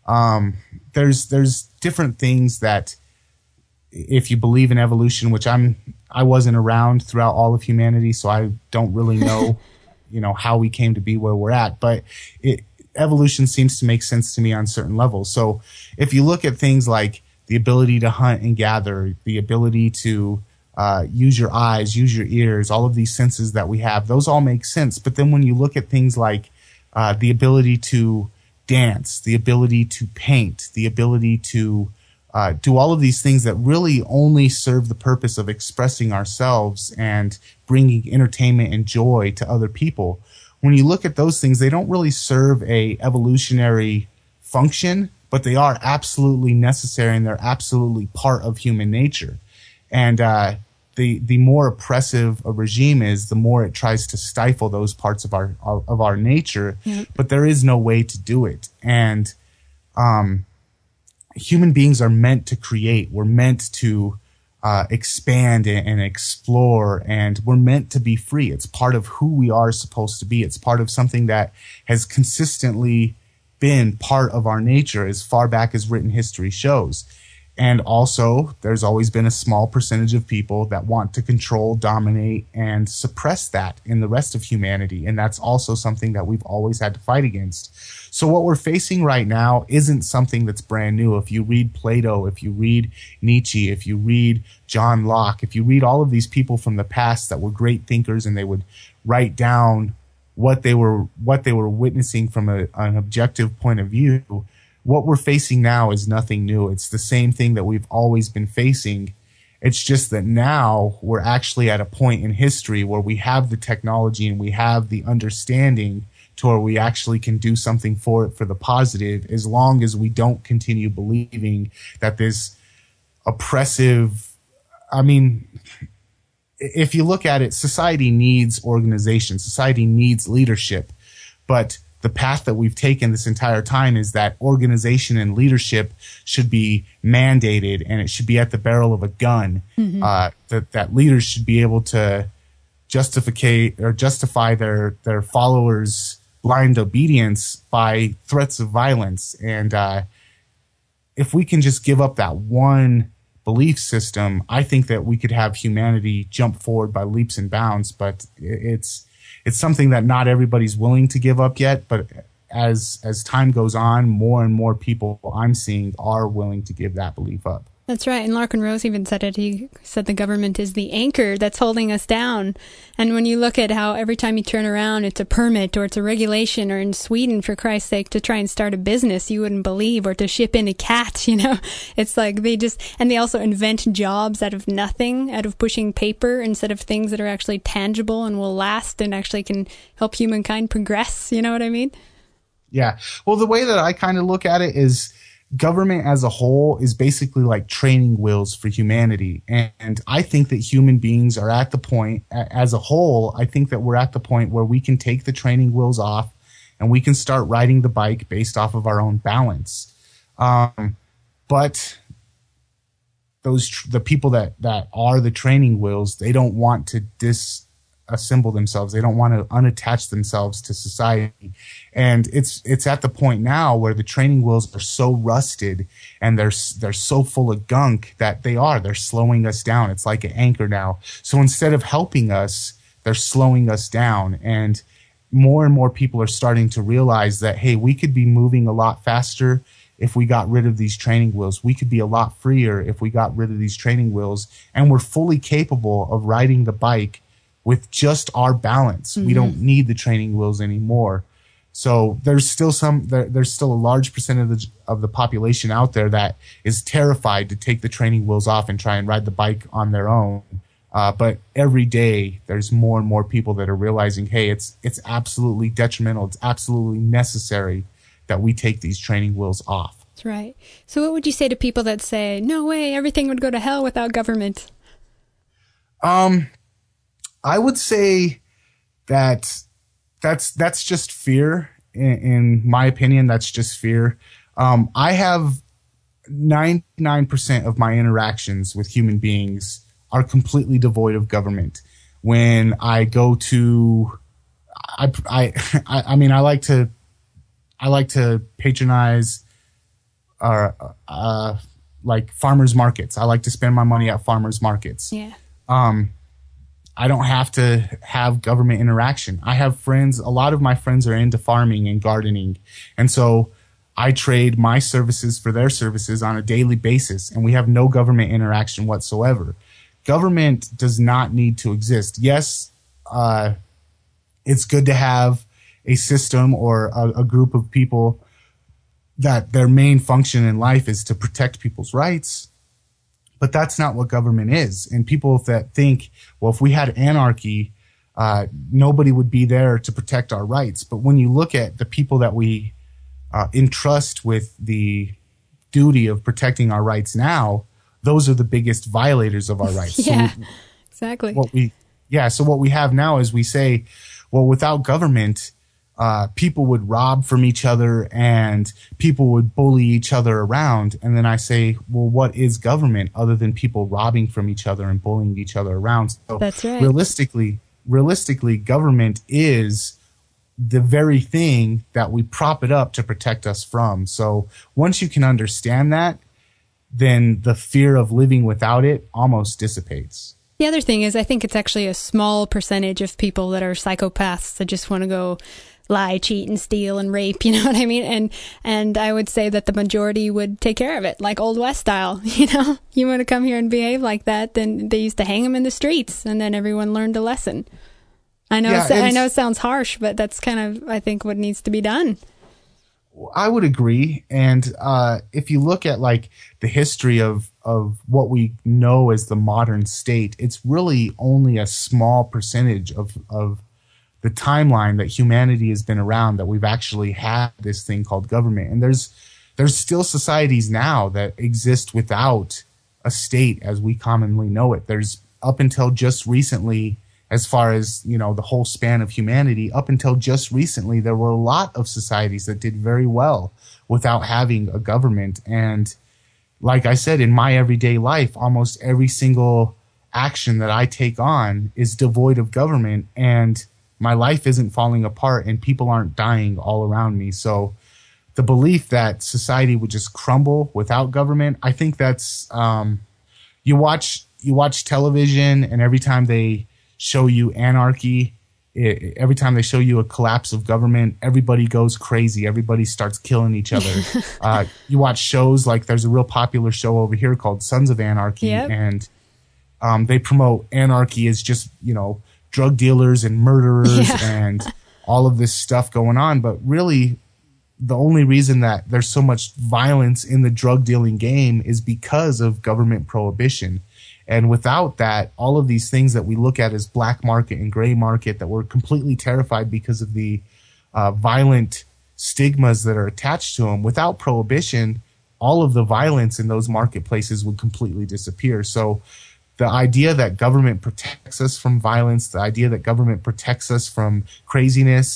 there's different things that, if you believe in evolution, which I wasn't around throughout all of humanity, so I don't really know, how we came to be where we're at, but evolution seems to make sense to me on certain levels. So if you look at things like the ability to hunt and gather, the ability to use your eyes, use your ears, all of these senses that we have, those all make sense. But then when you look at things like the ability to dance, the ability to paint, the ability to do all of these things that really only serve the purpose of expressing ourselves and bringing entertainment and joy to other people, when you look at those things, they don't really serve a evolutionary function, but they are absolutely necessary, and they're absolutely part of human nature. And the more oppressive a regime is, the more it tries to stifle those parts of our nature. Yep. But there is no way to do it. And human beings are meant to create. We're meant to expand and explore, and we're meant to be free. It's part of who we are supposed to be. It's part of something that has consistently been part of our nature as far back as written history shows. And also, there's always been a small percentage of people that want to control, dominate, and suppress that in the rest of humanity. And that's also something that we've always had to fight against. So what we're facing right now isn't something that's brand new. If you read Plato, if you read Nietzsche, if you read John Locke, if you read all of these people from the past that were great thinkers, and they would write down what they were witnessing from an objective point of view, what we're facing now is nothing new. It's the same thing that we've always been facing. It's just that now we're actually at a point in history where we have the technology and we have the understanding to where we actually can do something for it for the positive, as long as we don't continue believing that this oppressive, if you look at it, society needs organization, society needs leadership, but the path that we've taken this entire time is that organization and leadership should be mandated, and it should be at the barrel of a gun. Mm-hmm. That leaders should be able to justify their followers' blind obedience by threats of violence. And if we can just give up that one belief system, I think that we could have humanity jump forward by leaps and bounds. But it's something that not everybody's willing to give up yet. But as time goes on, more and more people I'm seeing are willing to give that belief up. That's right. And Larken Rose even said it. He said the government is the anchor that's holding us down. And when you look at how every time you turn around, it's a permit or it's a regulation, or in Sweden, for Christ's sake, to try and start a business you wouldn't believe, or to ship in a cat, it's like they also invent jobs out of nothing, out of pushing paper instead of things that are actually tangible and will last and actually can help humankind progress. You know what I mean? Yeah. Well, the way that I kind of look at it is, government as a whole is basically like training wheels for humanity. And I think that human beings are at the point, as a whole, I think that we're at the point where we can take the training wheels off and we can start riding the bike based off of our own balance. But the people that are the training wheels, they don't want to assemble themselves. They don't want to unattach themselves to society. And it's at the point now where the training wheels are so rusted and they're so full of gunk that they're slowing us down. It's like an anchor now. So instead of helping us, they're slowing us down. And more people are starting to realize that, hey, we could be moving a lot faster if we got rid of these training wheels. We could be a lot freer if we got rid of these training wheels, and we're fully capable of riding the bike with just our balance. We don't need the training wheels anymore. So there's still a large percentage of the population out there that is terrified to take the training wheels off and try and ride the bike on their own. But every day there's more and more people that are realizing, hey, it's absolutely detrimental. It's absolutely necessary that we take these training wheels off. That's right. So what would you say to people that say, no way, everything would go to hell without government? I would say that that's just fear. In my opinion, that's just fear. I have 99% of my interactions with human beings are completely devoid of government. When I go to, I mean, I like to patronize like farmers markets. I like to spend my money at farmers markets. Yeah. I don't have to have government interaction. I have friends. A lot of my friends are into farming and gardening. And so I trade my services for their services on a daily basis, and we have no government interaction whatsoever. Government does not need to exist. Yes, it's good to have a system or a group of people that their main function in life is to protect people's rights. But that's not what government is. And people that think, well, if we had anarchy, nobody would be there to protect our rights. But when you look at the people that we entrust with the duty of protecting our rights now, those are the biggest violators of our rights. Yeah, so exactly. So what we have now is we say, well, without government, people would rob from each other and people would bully each other around. And then I say, well, what is government other than people robbing from each other and bullying each other around? So that's right. Realistically, government is the very thing that we prop it up to protect us from. So once you can understand that, then the fear of living without it almost dissipates. The other thing is, I think it's actually a small percentage of people that are psychopaths that just want to go lie, cheat, and steal and rape, you know what I mean? And I would say that the majority would take care of it, like Old West style, you know? You want to come here and behave like that, then they used to hang them in the streets, and then everyone learned a lesson. I know it sounds harsh, but that's kind of, I think, what needs to be done. I would agree. And if you look at like the history of what we know as the modern state, it's really only a small percentage of the timeline that humanity has been around that we've actually had this thing called government. And there's still societies now that exist without a state as we commonly know it. There's up until just recently, as far as, you know, the whole span of humanity, up until just recently, there were a lot of societies that did very well without having a government. And like I said, in my everyday life, almost every single action that I take on is devoid of government, and my life isn't falling apart and people aren't dying all around me. So the belief that society would just crumble without government, I think that's, you watch television, and every time they show you anarchy, every time they show you a collapse of government, everybody goes crazy. Everybody starts killing each other. You watch shows like, there's a real popular show over here called Sons of Anarchy. Yep. And they promote anarchy as just, you know, drug dealers and murderers and all of this stuff going on. But really, the only reason that there's so much violence in the drug dealing game is because of government prohibition. And without that, all of these things that we look at as black market and gray market that we're completely terrified because of the violent stigmas that are attached to them, without prohibition, all of the violence in those marketplaces would completely disappear. So the idea that government protects us from violence, the idea that government protects us from craziness,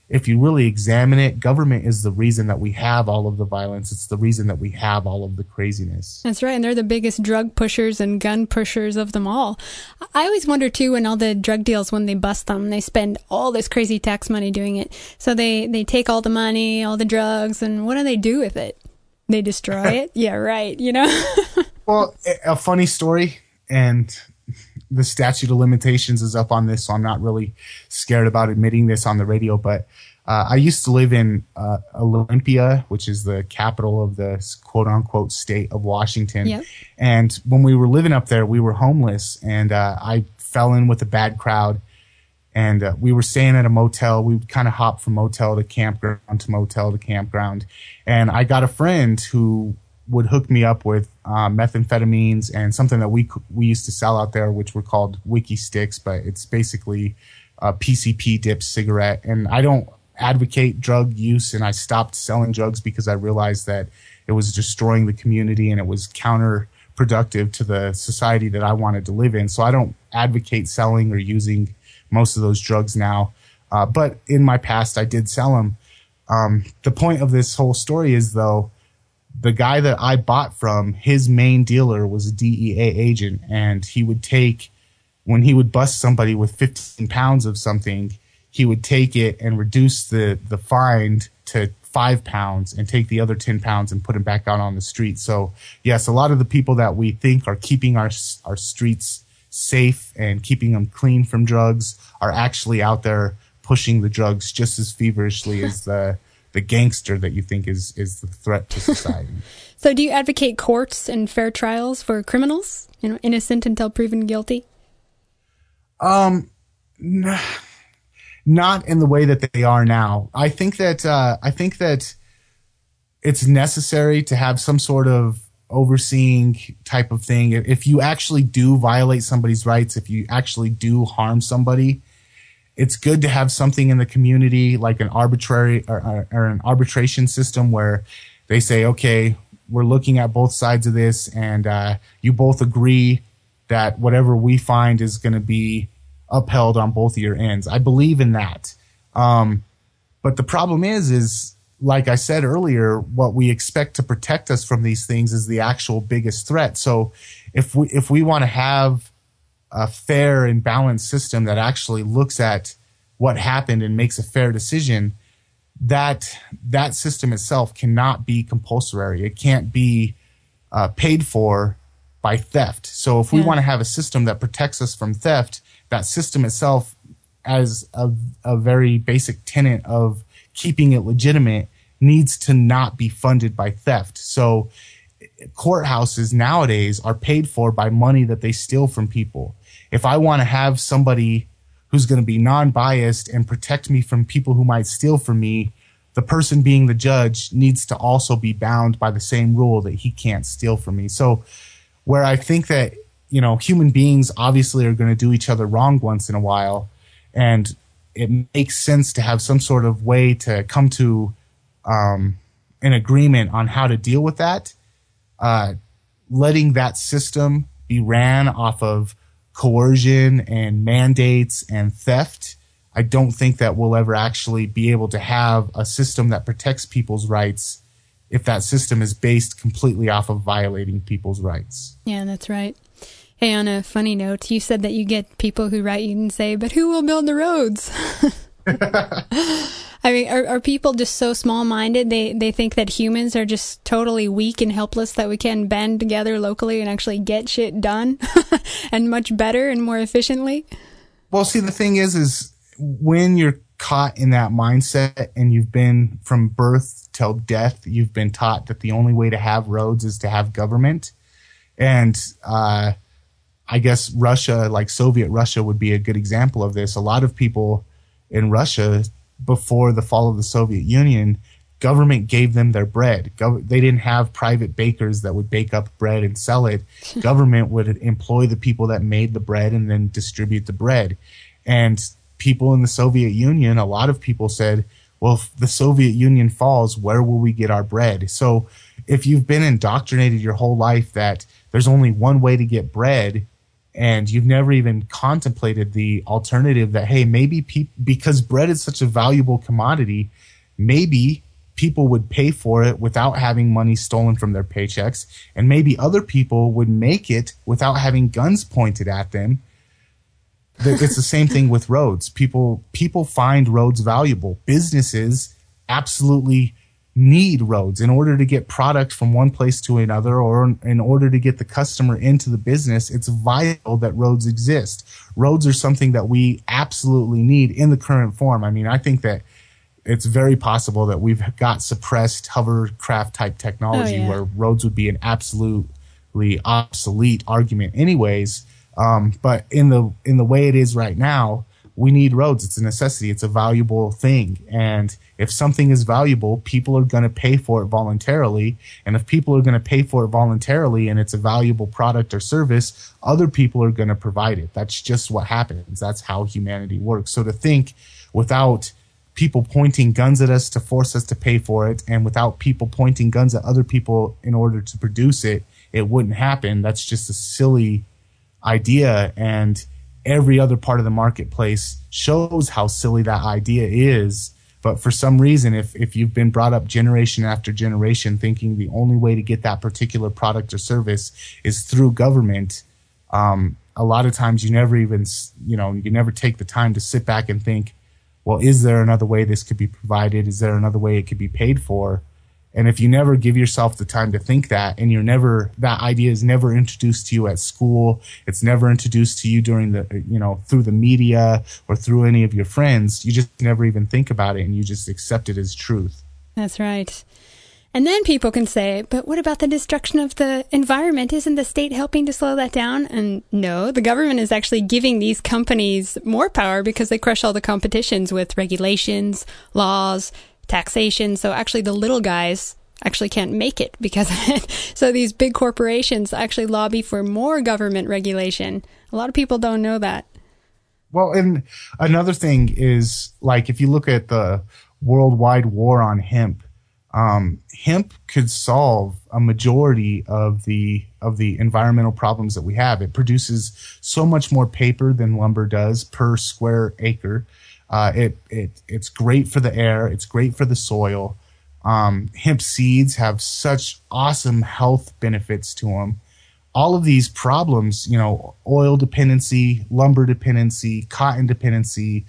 if you really examine it, government is the reason that we have all of the violence. It's the reason that we have all of the craziness. That's right. And they're the biggest drug pushers and gun pushers of them all. I always wonder, too, when all the drug deals, when they bust them, they spend all this crazy tax money doing it. So they take all the money, all the drugs, and what do they do with it? They destroy it? Yeah, right. You know? Well, a funny story, and the statute of limitations is up on this, so I'm not really scared about admitting this on the radio, but I used to live in Olympia, which is the capital of the quote-unquote state of Washington. Yep. And when we were living up there, we were homeless, and I fell in with a bad crowd, and we were staying at a motel. We would kind of hop from motel to campground to motel to campground, and I got a friend who would hook me up with methamphetamines and something that we used to sell out there, which were called Wiki Sticks, but it's basically a PCP dipped cigarette. And I don't advocate drug use, and I stopped selling drugs because I realized that it was destroying the community and it was counterproductive to the society that I wanted to live in. So I don't advocate selling or using most of those drugs now. But in my past, I did sell them. The point of this whole story is, though, the guy that I bought from, his main dealer was a DEA agent, and he would take, when he would bust somebody with 15 pounds of something, he would take it and reduce the fine to 5 pounds and take the other 10 pounds and put them back out on the street. So yes, a lot of the people that we think are keeping our streets safe and keeping them clean from drugs are actually out there pushing the drugs just as feverishly as the gangster that you think is the threat to society. So do you advocate courts and fair trials for criminals, innocent until proven guilty? Not in the way that they are now. I think that it's necessary to have some sort of overseeing type of thing. If you actually do violate somebody's rights, if you actually do harm somebody, it's good to have something in the community like an arbitrary or an arbitration system where they say, okay, we're looking at both sides of this, and you both agree that whatever we find is going to be upheld on both of your ends. I believe in that. But the problem is like I said earlier, what we expect to protect us from these things is the actual biggest threat. So if we want to have a fair and balanced system that actually looks at what happened and makes a fair decision, that system itself cannot be compulsory. It can't be paid for by theft. So if we want to have a system that protects us from theft, that system itself, as a very basic tenet of keeping it legitimate, needs to not be funded by theft. So courthouses nowadays are paid for by money that they steal from people. If I want to have somebody who's going to be non-biased and protect me from people who might steal from me, the person being the judge needs to also be bound by the same rule that he can't steal from me. So where I think that, human beings obviously are going to do each other wrong once in a while, and it makes sense to have some sort of way to come to an agreement on how to deal with that, letting that system be ran off of coercion and mandates and theft, I don't think that we'll ever actually be able to have a system that protects people's rights if that system is based completely off of violating people's rights. Yeah, that's right. Hey, on a funny note, you said that you get people who write you and say, but who will build the roads? I mean, are people just so small-minded? They think that humans are just totally weak and helpless, that we can band together locally and actually get shit done and much better and more efficiently? Well, see, the thing is when you're caught in that mindset and you've been from birth till death, you've been taught that the only way to have roads is to have government. And I guess Russia, like Soviet Russia, would be a good example of this. A lot of people in Russia, before the fall of the Soviet Union, government gave them their bread. They didn't have private bakers that would bake up bread and sell it. Government would employ the people that made the bread and then distribute the bread. And people in the Soviet Union, a lot of people said, well, if the Soviet Union falls, where will we get our bread? So if you've been indoctrinated your whole life that there's only one way to get bread, and you've never even contemplated the alternative that, hey, maybe because bread is such a valuable commodity, maybe people would pay for it without having money stolen from their paychecks, and maybe other people would make it without having guns pointed at them. It's the same thing with roads. People find roads valuable. Businesses absolutely need roads in order to get product from one place to another, or in order to get the customer into the business. It's vital that roads exist. Roads are something that we absolutely need in the current form. I mean, I think that it's very possible that we've got suppressed hovercraft type technology where roads would be an absolutely obsolete argument anyways. But in the way it is right now, we need roads. It's a necessity. It's a valuable thing. And if something is valuable, people are going to pay for it voluntarily. And if people are going to pay for it voluntarily and it's a valuable product or service, other people are going to provide it. That's just what happens. That's how humanity works. So to think without people pointing guns at us to force us to pay for it, and without people pointing guns at other people in order to produce it, it wouldn't happen. That's just a silly idea. And every other part of the marketplace shows how silly that idea is. But for some reason, if you've been brought up generation after generation thinking the only way to get that particular product or service is through government, a lot of times you never even, you never take the time to sit back and think, well, is there another way this could be provided? Is there another way it could be paid for? And if you never give yourself the time to think that, and that idea is never introduced to you at school, it's never introduced to you during through the media or through any of your friends, you just never even think about it and you just accept it as truth. That's right. And then people can say, but what about the destruction of the environment? Isn't the state helping to slow that down? And no, the government is actually giving these companies more power because they crush all the competitions with regulations, laws, taxation. So actually the little guys actually can't make it because of it. So these big corporations actually lobby for more government regulation. A lot of people don't know that. Well, and another thing is, like, if you look at the worldwide war on hemp, hemp could solve a majority of the environmental problems that we have. It produces so much more paper than lumber does per square acre. It's great for the air. It's great for the soil. Hemp seeds have such awesome health benefits to them. All of these problems, oil dependency, lumber dependency, cotton dependency,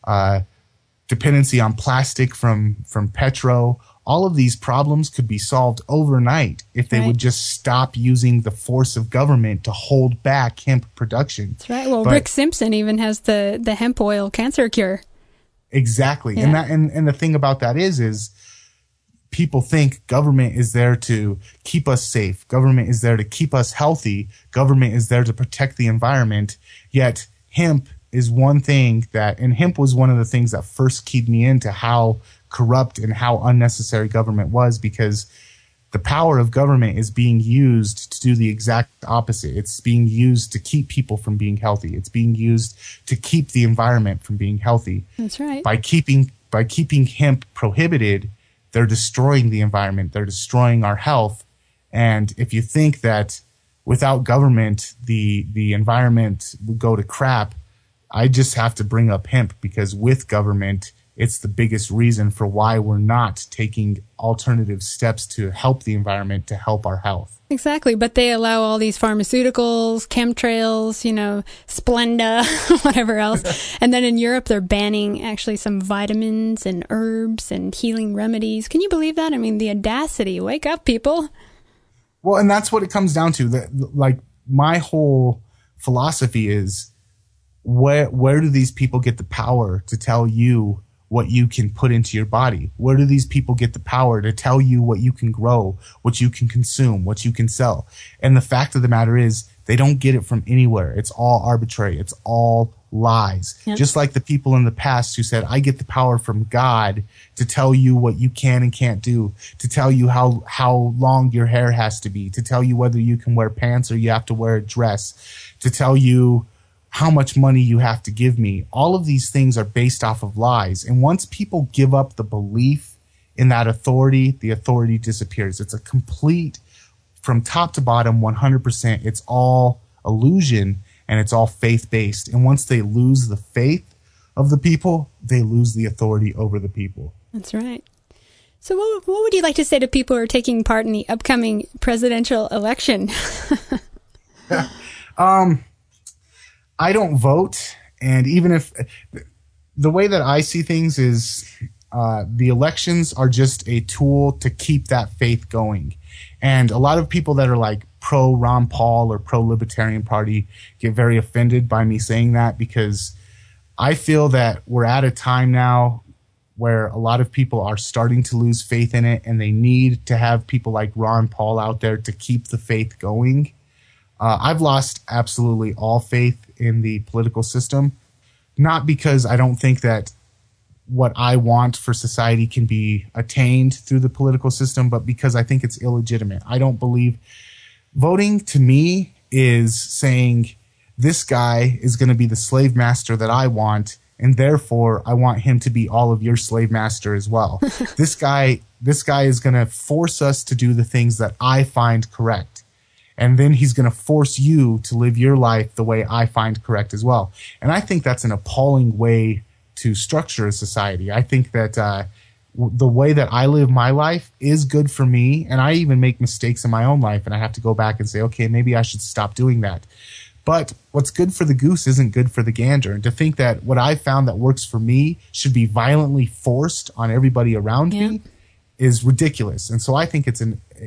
dependency on plastic from petro, all of these problems could be solved overnight if they would just stop using the force of government to hold back hemp production. That's right. Well, Rick Simpson even has the hemp oil cancer cure. Exactly. Yeah. And the thing about that is people think government is there to keep us safe. Government is there to keep us healthy. Government is there to protect the environment. Yet hemp is one thing and hemp was one of the things that first keyed me into how corrupt and how unnecessary government was, because the power of government is being used to do the exact opposite. It's being used to keep people from being healthy. It's being used to keep the environment from being healthy. That's right. By keeping hemp prohibited, they're destroying the environment. They're destroying our health. And if you think that without government, the environment would go to crap, I just have to bring up hemp, because with government, it's the biggest reason for why we're not taking alternative steps to help the environment, to help our health. Exactly. But they allow all these pharmaceuticals, chemtrails, Splenda, whatever else. And then in Europe, they're banning actually some vitamins and herbs and healing remedies. Can you believe that? I mean, the audacity. Wake up, people. Well, and that's what it comes down to. Like, my whole philosophy is, where do these people get the power to tell you what you can put into your body? Where do these people get the power to tell you what you can grow, what you can consume, what you can sell? And the fact of the matter is, they don't get it from anywhere. It's all arbitrary. It's all lies. Yep. Just like the people in the past who said, I get the power from God to tell you what you can and can't do, to tell you how long your hair has to be, to tell you whether you can wear pants or you have to wear a dress, to tell you how much money you have to give me. All of these things are based off of lies. And once people give up the belief in that authority, the authority disappears. It's a complete, from top to bottom, 100%. It's all illusion. and it's all faith-based. And once they lose the faith of the people, they lose the authority over the people. That's right. So what would you like to say to people who are taking part in the upcoming presidential election? I don't vote, and even if the way that I see things is the elections are just a tool to keep that faith going. And a lot of people that are like pro Ron Paul or pro Libertarian Party get very offended by me saying that, because I feel that we're at a time now where a lot of people are starting to lose faith in it, and they need to have people like Ron Paul out there to keep the faith going. I've lost absolutely all faith in the political system, not because I don't think that what I want for society can be attained through the political system, but because I think it's illegitimate. I don't believe voting, to me, is saying this guy is going to be the slave master that I want, and therefore I want him to be all of your slave master as well. This guy is going to force us to do the things that I find correct. And then he's going to force you to live your life the way I find correct as well. And I think that's an appalling way to structure a society. I think that the way that I live my life is good for me, and I even make mistakes in my own life, and I have to go back and say, okay, maybe I should stop doing that. But what's good for the goose isn't good for the gander. And to think that what I found that works for me should be violently forced on everybody around me is ridiculous. And so I think it's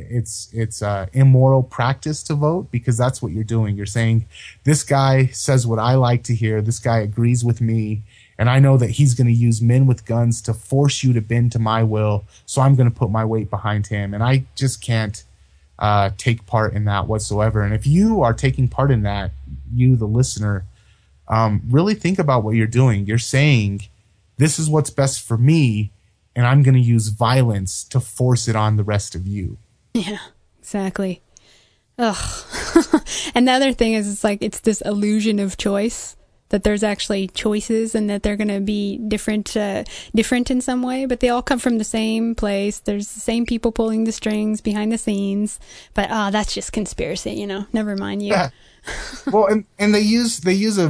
immoral practice to vote, because that's what you're doing. You're saying, this guy says what I like to hear. This guy agrees with me. And I know that he's going to use men with guns to force you to bend to my will. So I'm going to put my weight behind him. And I just can't take part in that whatsoever. And if you are taking part in that, you, the listener, really think about what you're doing. You're saying, this is what's best for me, and I'm going to use violence to force it on the rest of you. Yeah, exactly. Ugh. And the other thing is, it's this illusion of choice, that there's actually choices and that they're going to be different in some way, but they all come from the same place. There's the same people pulling the strings behind the scenes, but that's just conspiracy, never mind you. Yeah. Well, and they use a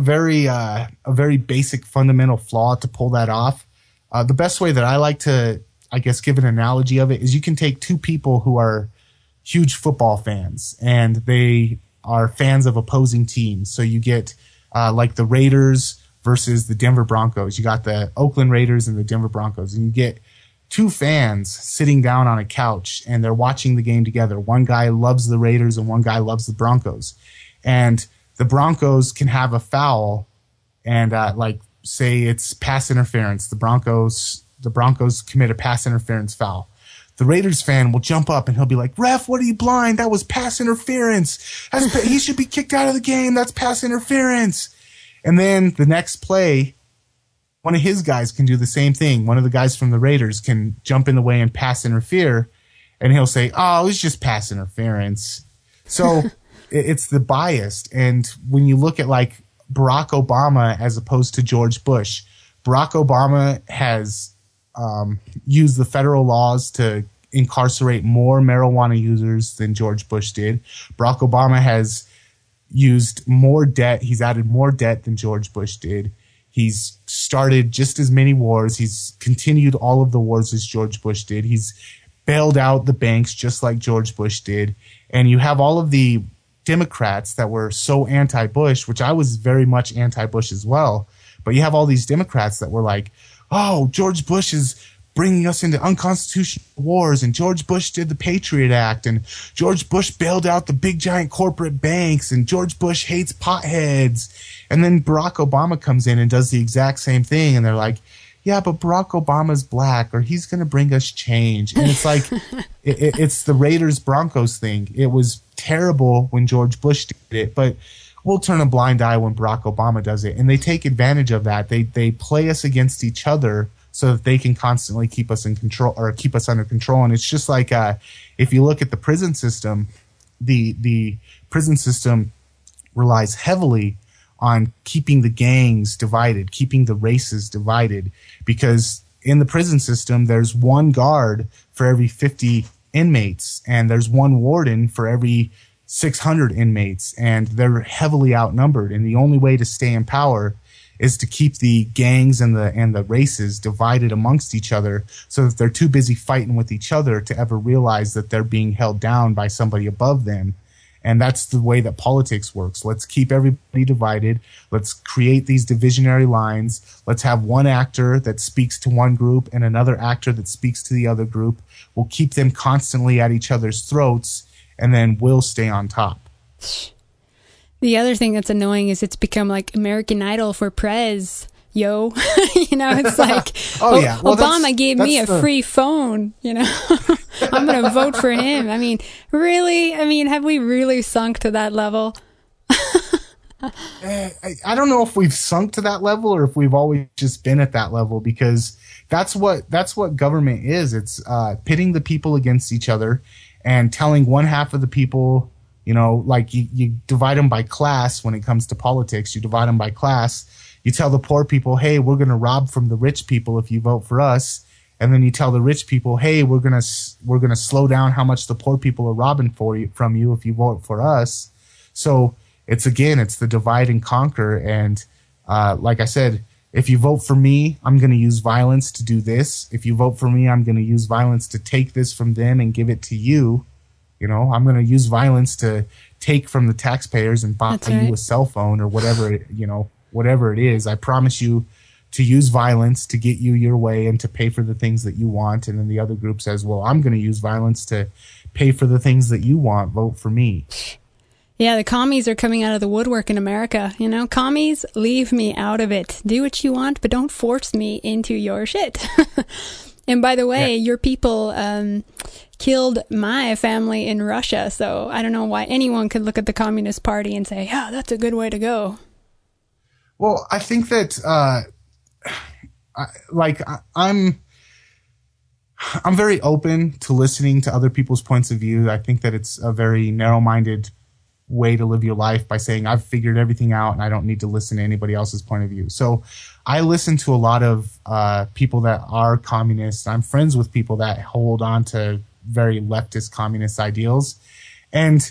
very basic fundamental flaw to pull that off. The best way that I like to, I guess, give an analogy of it is you can take two people who are huge football fans, and they are fans of opposing teams. So you get like the Raiders versus the Denver Broncos. You got the Oakland Raiders and the Denver Broncos, and you get two fans sitting down on a couch, and they're watching the game together. One guy loves the Raiders and one guy loves the Broncos. And the Broncos can have a foul, and say it's pass interference. The Broncos commit a pass interference foul. The Raiders fan will jump up and he'll be like, "Ref, what are you blind? That was pass interference. He should be kicked out of the game. That's pass interference." And then the next play, one of his guys can do the same thing. One of the guys from the Raiders can jump in the way and pass interfere, and he'll say, "Oh, it's just pass interference." So it's the bias. And when you look at like Barack Obama as opposed to George Bush, Barack Obama has used the federal laws to incarcerate more marijuana users than George Bush did. Barack Obama has used more debt. He's added more debt than George Bush did. He's started just as many wars. He's continued all of the wars as George Bush did. He's bailed out the banks just like George Bush did. And you have all of the Democrats that were so anti-Bush, which I was very much anti-Bush as well. But you have all these Democrats that were like, "Oh, George Bush is bringing us into unconstitutional wars, and George Bush did the Patriot Act, and George Bush bailed out the big giant corporate banks, and George Bush hates potheads." And then Barack Obama comes in and does the exact same thing, and they're like, "Yeah, but Barack Obama's black, or he's going to bring us change." And it's like, it's the Raiders Broncos thing. It was terrible when George Bush did it, but we'll turn a blind eye when Barack Obama does it. And they take advantage of that. They play us against each other so that they can constantly keep us in control, or keep us under control. And it's just like, if you look at the prison system, the prison system relies heavily on keeping the gangs divided, keeping the races divided, because in the prison system, there's one guard for every 50 inmates, and there's one warden for every 600 inmates, and they're heavily outnumbered. And the only way to stay in power is to keep the gangs and the races divided amongst each other, so that they're too busy fighting with each other to ever realize that they're being held down by somebody above them. And that's the way that politics works. Let's keep everybody divided. Let's create these divisionary lines. Let's have one actor that speaks to one group and another actor that speaks to the other group. We'll keep them constantly at each other's throats, and then we'll stay on top. The other thing that's annoying is it's become like American Idol for Prez. Yo, it's like, Obama gave me a free phone, I'm going to vote for him. I mean, really? I mean, have we really sunk to that level? I don't know if we've sunk to that level or if we've always just been at that level, because that's what government is. It's pitting the people against each other and telling one half of the people, like you divide them by class. When it comes to politics, you divide them by class. You tell the poor people, hey, we're going to rob from the rich people if you vote for us. And then you tell the rich people, hey, we're going to slow down how much the poor people are robbing from you if you vote for us. So it's the divide and conquer. And like I said, if you vote for me, I'm going to use violence to do this. If you vote for me, I'm going to use violence to take this from them and give it to you. I'm going to use violence to take from the taxpayers and buy you a cell phone or whatever, whatever it is. I promise you to use violence to get you your way and to pay for the things that you want. And then the other group says, well, I'm going to use violence to pay for the things that you want. Vote for me. Yeah, the commies are coming out of the woodwork in America. Commies, leave me out of it. Do what you want, but don't force me into your shit. And by the way, your people killed my family in Russia. So I don't know why anyone could look at the Communist Party and say, yeah, that's a good way to go. Well, I think that, I'm very open to listening to other people's points of view. I think that it's a very narrow-minded way to live your life by saying, I've figured everything out and I don't need to listen to anybody else's point of view. So I listen to a lot of people that are communists. I'm friends with people that hold on to very leftist communist ideals. And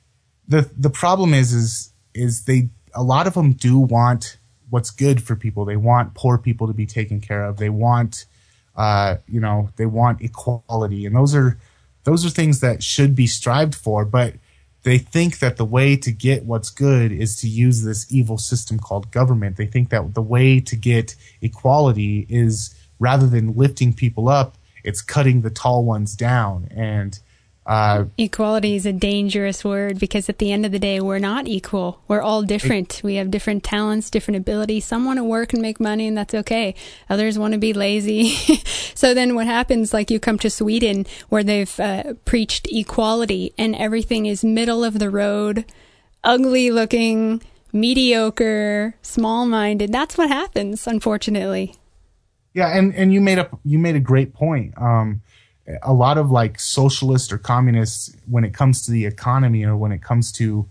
the problem is a lot of them do want what's good for people. They want poor people to be taken care of. They want, they want equality, and those are things that should be strived for. But they think that the way to get what's good is to use this evil system called government. They think that the way to get equality is, rather than lifting people up, it's cutting the tall ones down. And equality is a dangerous word, because at the end of the day, we're not equal. We're all different. We have different talents, different abilities. Some want to work and make money, and that's okay. Others want to be lazy. So then what happens, like you come to Sweden, where they've preached equality, and everything is middle of the road, ugly looking, mediocre, small-minded. That's what happens, unfortunately. Yeah, and you made a great point. A lot of like socialists or communists, when it comes to the economy or when it comes to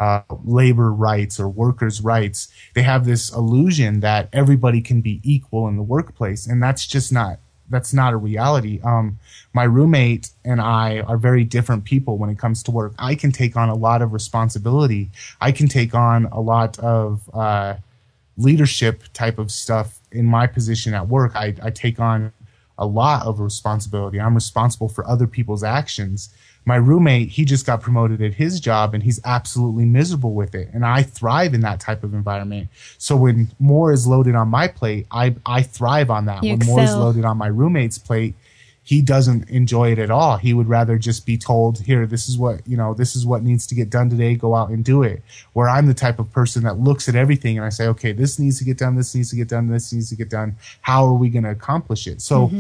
labor rights or workers' rights, they have this illusion that everybody can be equal in the workplace, and that's not a reality. My roommate and I are very different people when it comes to work. I can take on a lot of responsibility. I can take on a lot of leadership type of stuff in my position at work. I take on a lot of responsibility. I'm responsible for other people's actions. My roommate, he just got promoted at his job and he's absolutely miserable with it. And I thrive in that type of environment. So when more is loaded on my plate, I thrive on that. When more is loaded on my roommate's plate, he doesn't enjoy it at all. He would rather just be told, here, this is what needs to get done today. Go out and do it. Where I'm the type of person that looks at everything and I say, okay, this needs to get done. This needs to get done. This needs to get done. How are we going to accomplish it? So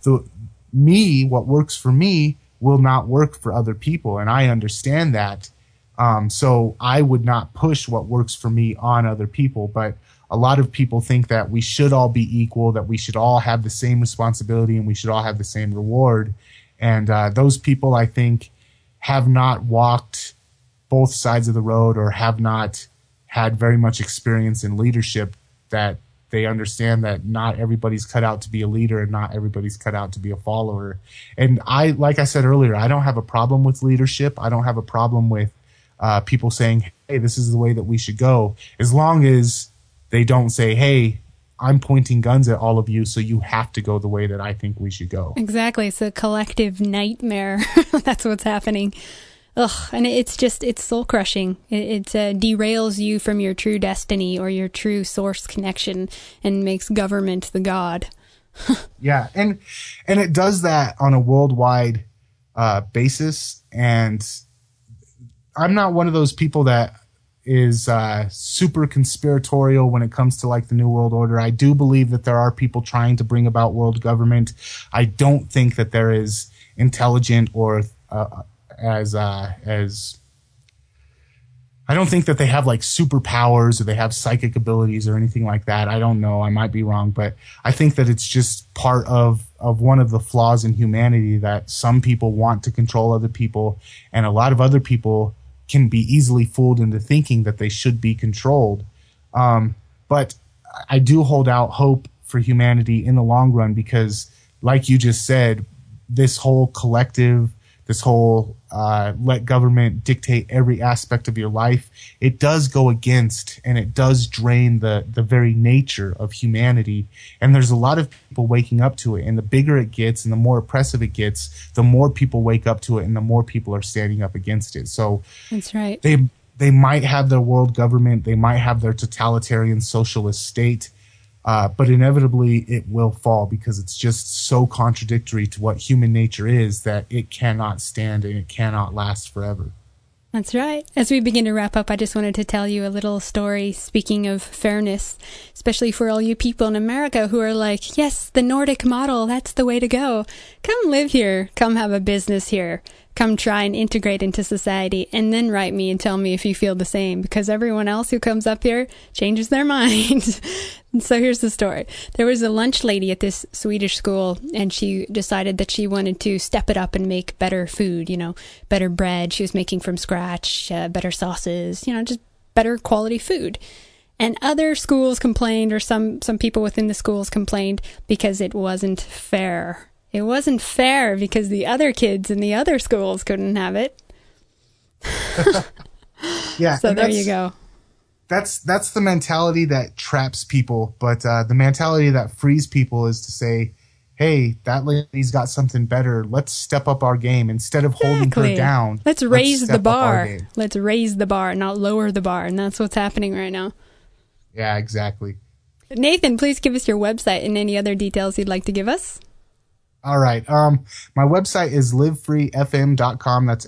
what works for me will not work for other people. And I understand that. So I would not push what works for me on other people. But a lot of people think that we should all be equal, that we should all have the same responsibility and we should all have the same reward. And those people, I think, have not walked both sides of the road or have not had very much experience in leadership, that they understand that not everybody's cut out to be a leader and not everybody's cut out to be a follower. And like I said earlier, I don't have a problem with leadership. I don't have a problem with people saying, hey, this is the way that we should go, as long as they don't say, hey, I'm pointing guns at all of you, so you have to go the way that I think we should go. Exactly. It's a collective nightmare. That's what's happening. Ugh, and it's soul crushing. It derails you from your true destiny or your true source connection and makes government the god. Yeah, and it does that on a worldwide basis. And I'm not one of those people that is super conspiratorial when it comes to like the New World Order. I do believe that there are people trying to bring about world government. I don't think that there is intelligent or as I don't think that they have like superpowers or they have psychic abilities or anything like that. I don't know. I might be wrong, but I think that it's just part of one of the flaws in humanity, that some people want to control other people, and a lot of other people can be easily fooled into thinking that they should be controlled. But I do hold out hope for humanity in the long run, because like you just said, this whole collective, this whole let government dictate every aspect of your life, it does go against and it does drain the very nature of humanity. And there's a lot of people waking up to it. And the bigger it gets and the more oppressive it gets, the more people wake up to it and the more people are standing up against it. So that's right. They might have their world government, they might have their totalitarian socialist state, but inevitably it will fall, because it's just so contradictory to what human nature is that it cannot stand and it cannot last forever. That's right. As we begin to wrap up, I just wanted to tell you a little story, speaking of fairness, especially for all you people in America who are like, yes, the Nordic model, that's the way to go. Come live here. Come have a business here. Come try and integrate into society, and then write me and tell me if you feel the same, because everyone else who comes up here changes their mind. So here's the story. There was a lunch lady at this Swedish school, and she decided that she wanted to step it up and make better food, better bread. She was making from scratch, better sauces, just better quality food. And other schools complained, or some people within the schools complained, because it wasn't fair. It wasn't fair because the other kids in the other schools couldn't have it. Yeah. So there you go. That's the mentality that traps people. But the mentality that frees people is to say, hey, that lady's got something better. Let's step up our game instead of holding her down. Let's raise the bar. Let's raise the bar, not lower the bar. And that's what's happening right now. Yeah, exactly. Nathan, please give us your website and any other details you'd like to give us. All right. My website is livefreefm.com. That's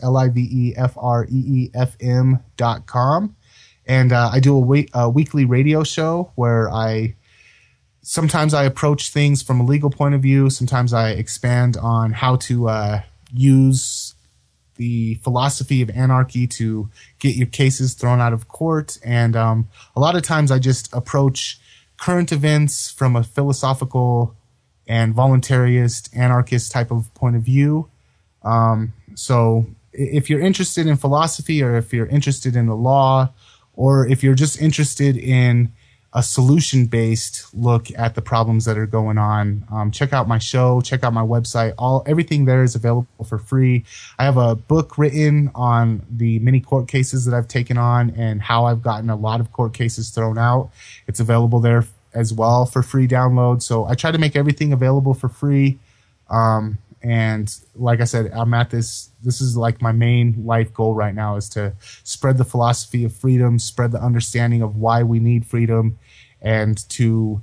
livefreefm.com. And I do a weekly radio show where sometimes I approach things from a legal point of view. Sometimes I expand on how to use the philosophy of anarchy to get your cases thrown out of court. And a lot of times I just approach current events from a philosophical and voluntarist, anarchist type of point of view. So if you're interested in philosophy, or if you're interested in the law, or if you're just interested in a solution-based look at the problems that are going on, check out my show, check out my website. Everything there is available for free. I have a book written on the many court cases that I've taken on and how I've gotten a lot of court cases thrown out. It's available there as well for free download. So I try to make everything available for free. And like I said, I'm at this is like my main life goal right now, is to spread the philosophy of freedom, spread the understanding of why we need freedom, and to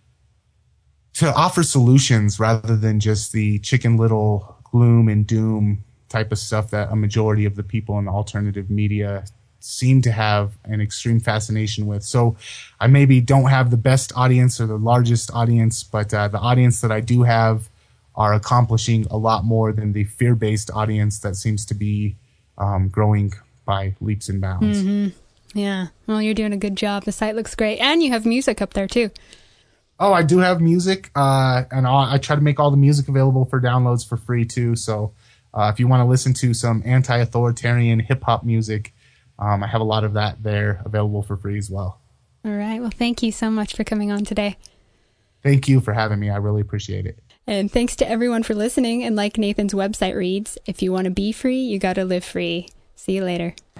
offer solutions rather than just the Chicken Little gloom and doom type of stuff that a majority of the people in the alternative media seem to have an extreme fascination with. So I maybe don't have the best audience or the largest audience, but the audience that I do have are accomplishing a lot more than the fear-based audience that seems to be growing by leaps and bounds. Mm-hmm. Yeah. Well, you're doing a good job. The site looks great. And you have music up there too. Oh, I do have music. And I try to make all the music available for downloads for free too. So if you want to listen to some anti-authoritarian hip-hop music, I have a lot of that there available for free as well. All right. Well, thank you so much for coming on today. Thank you for having me. I really appreciate it. And thanks to everyone for listening. And like Nathan's website reads, if you want to be free, you got to live free. See you later.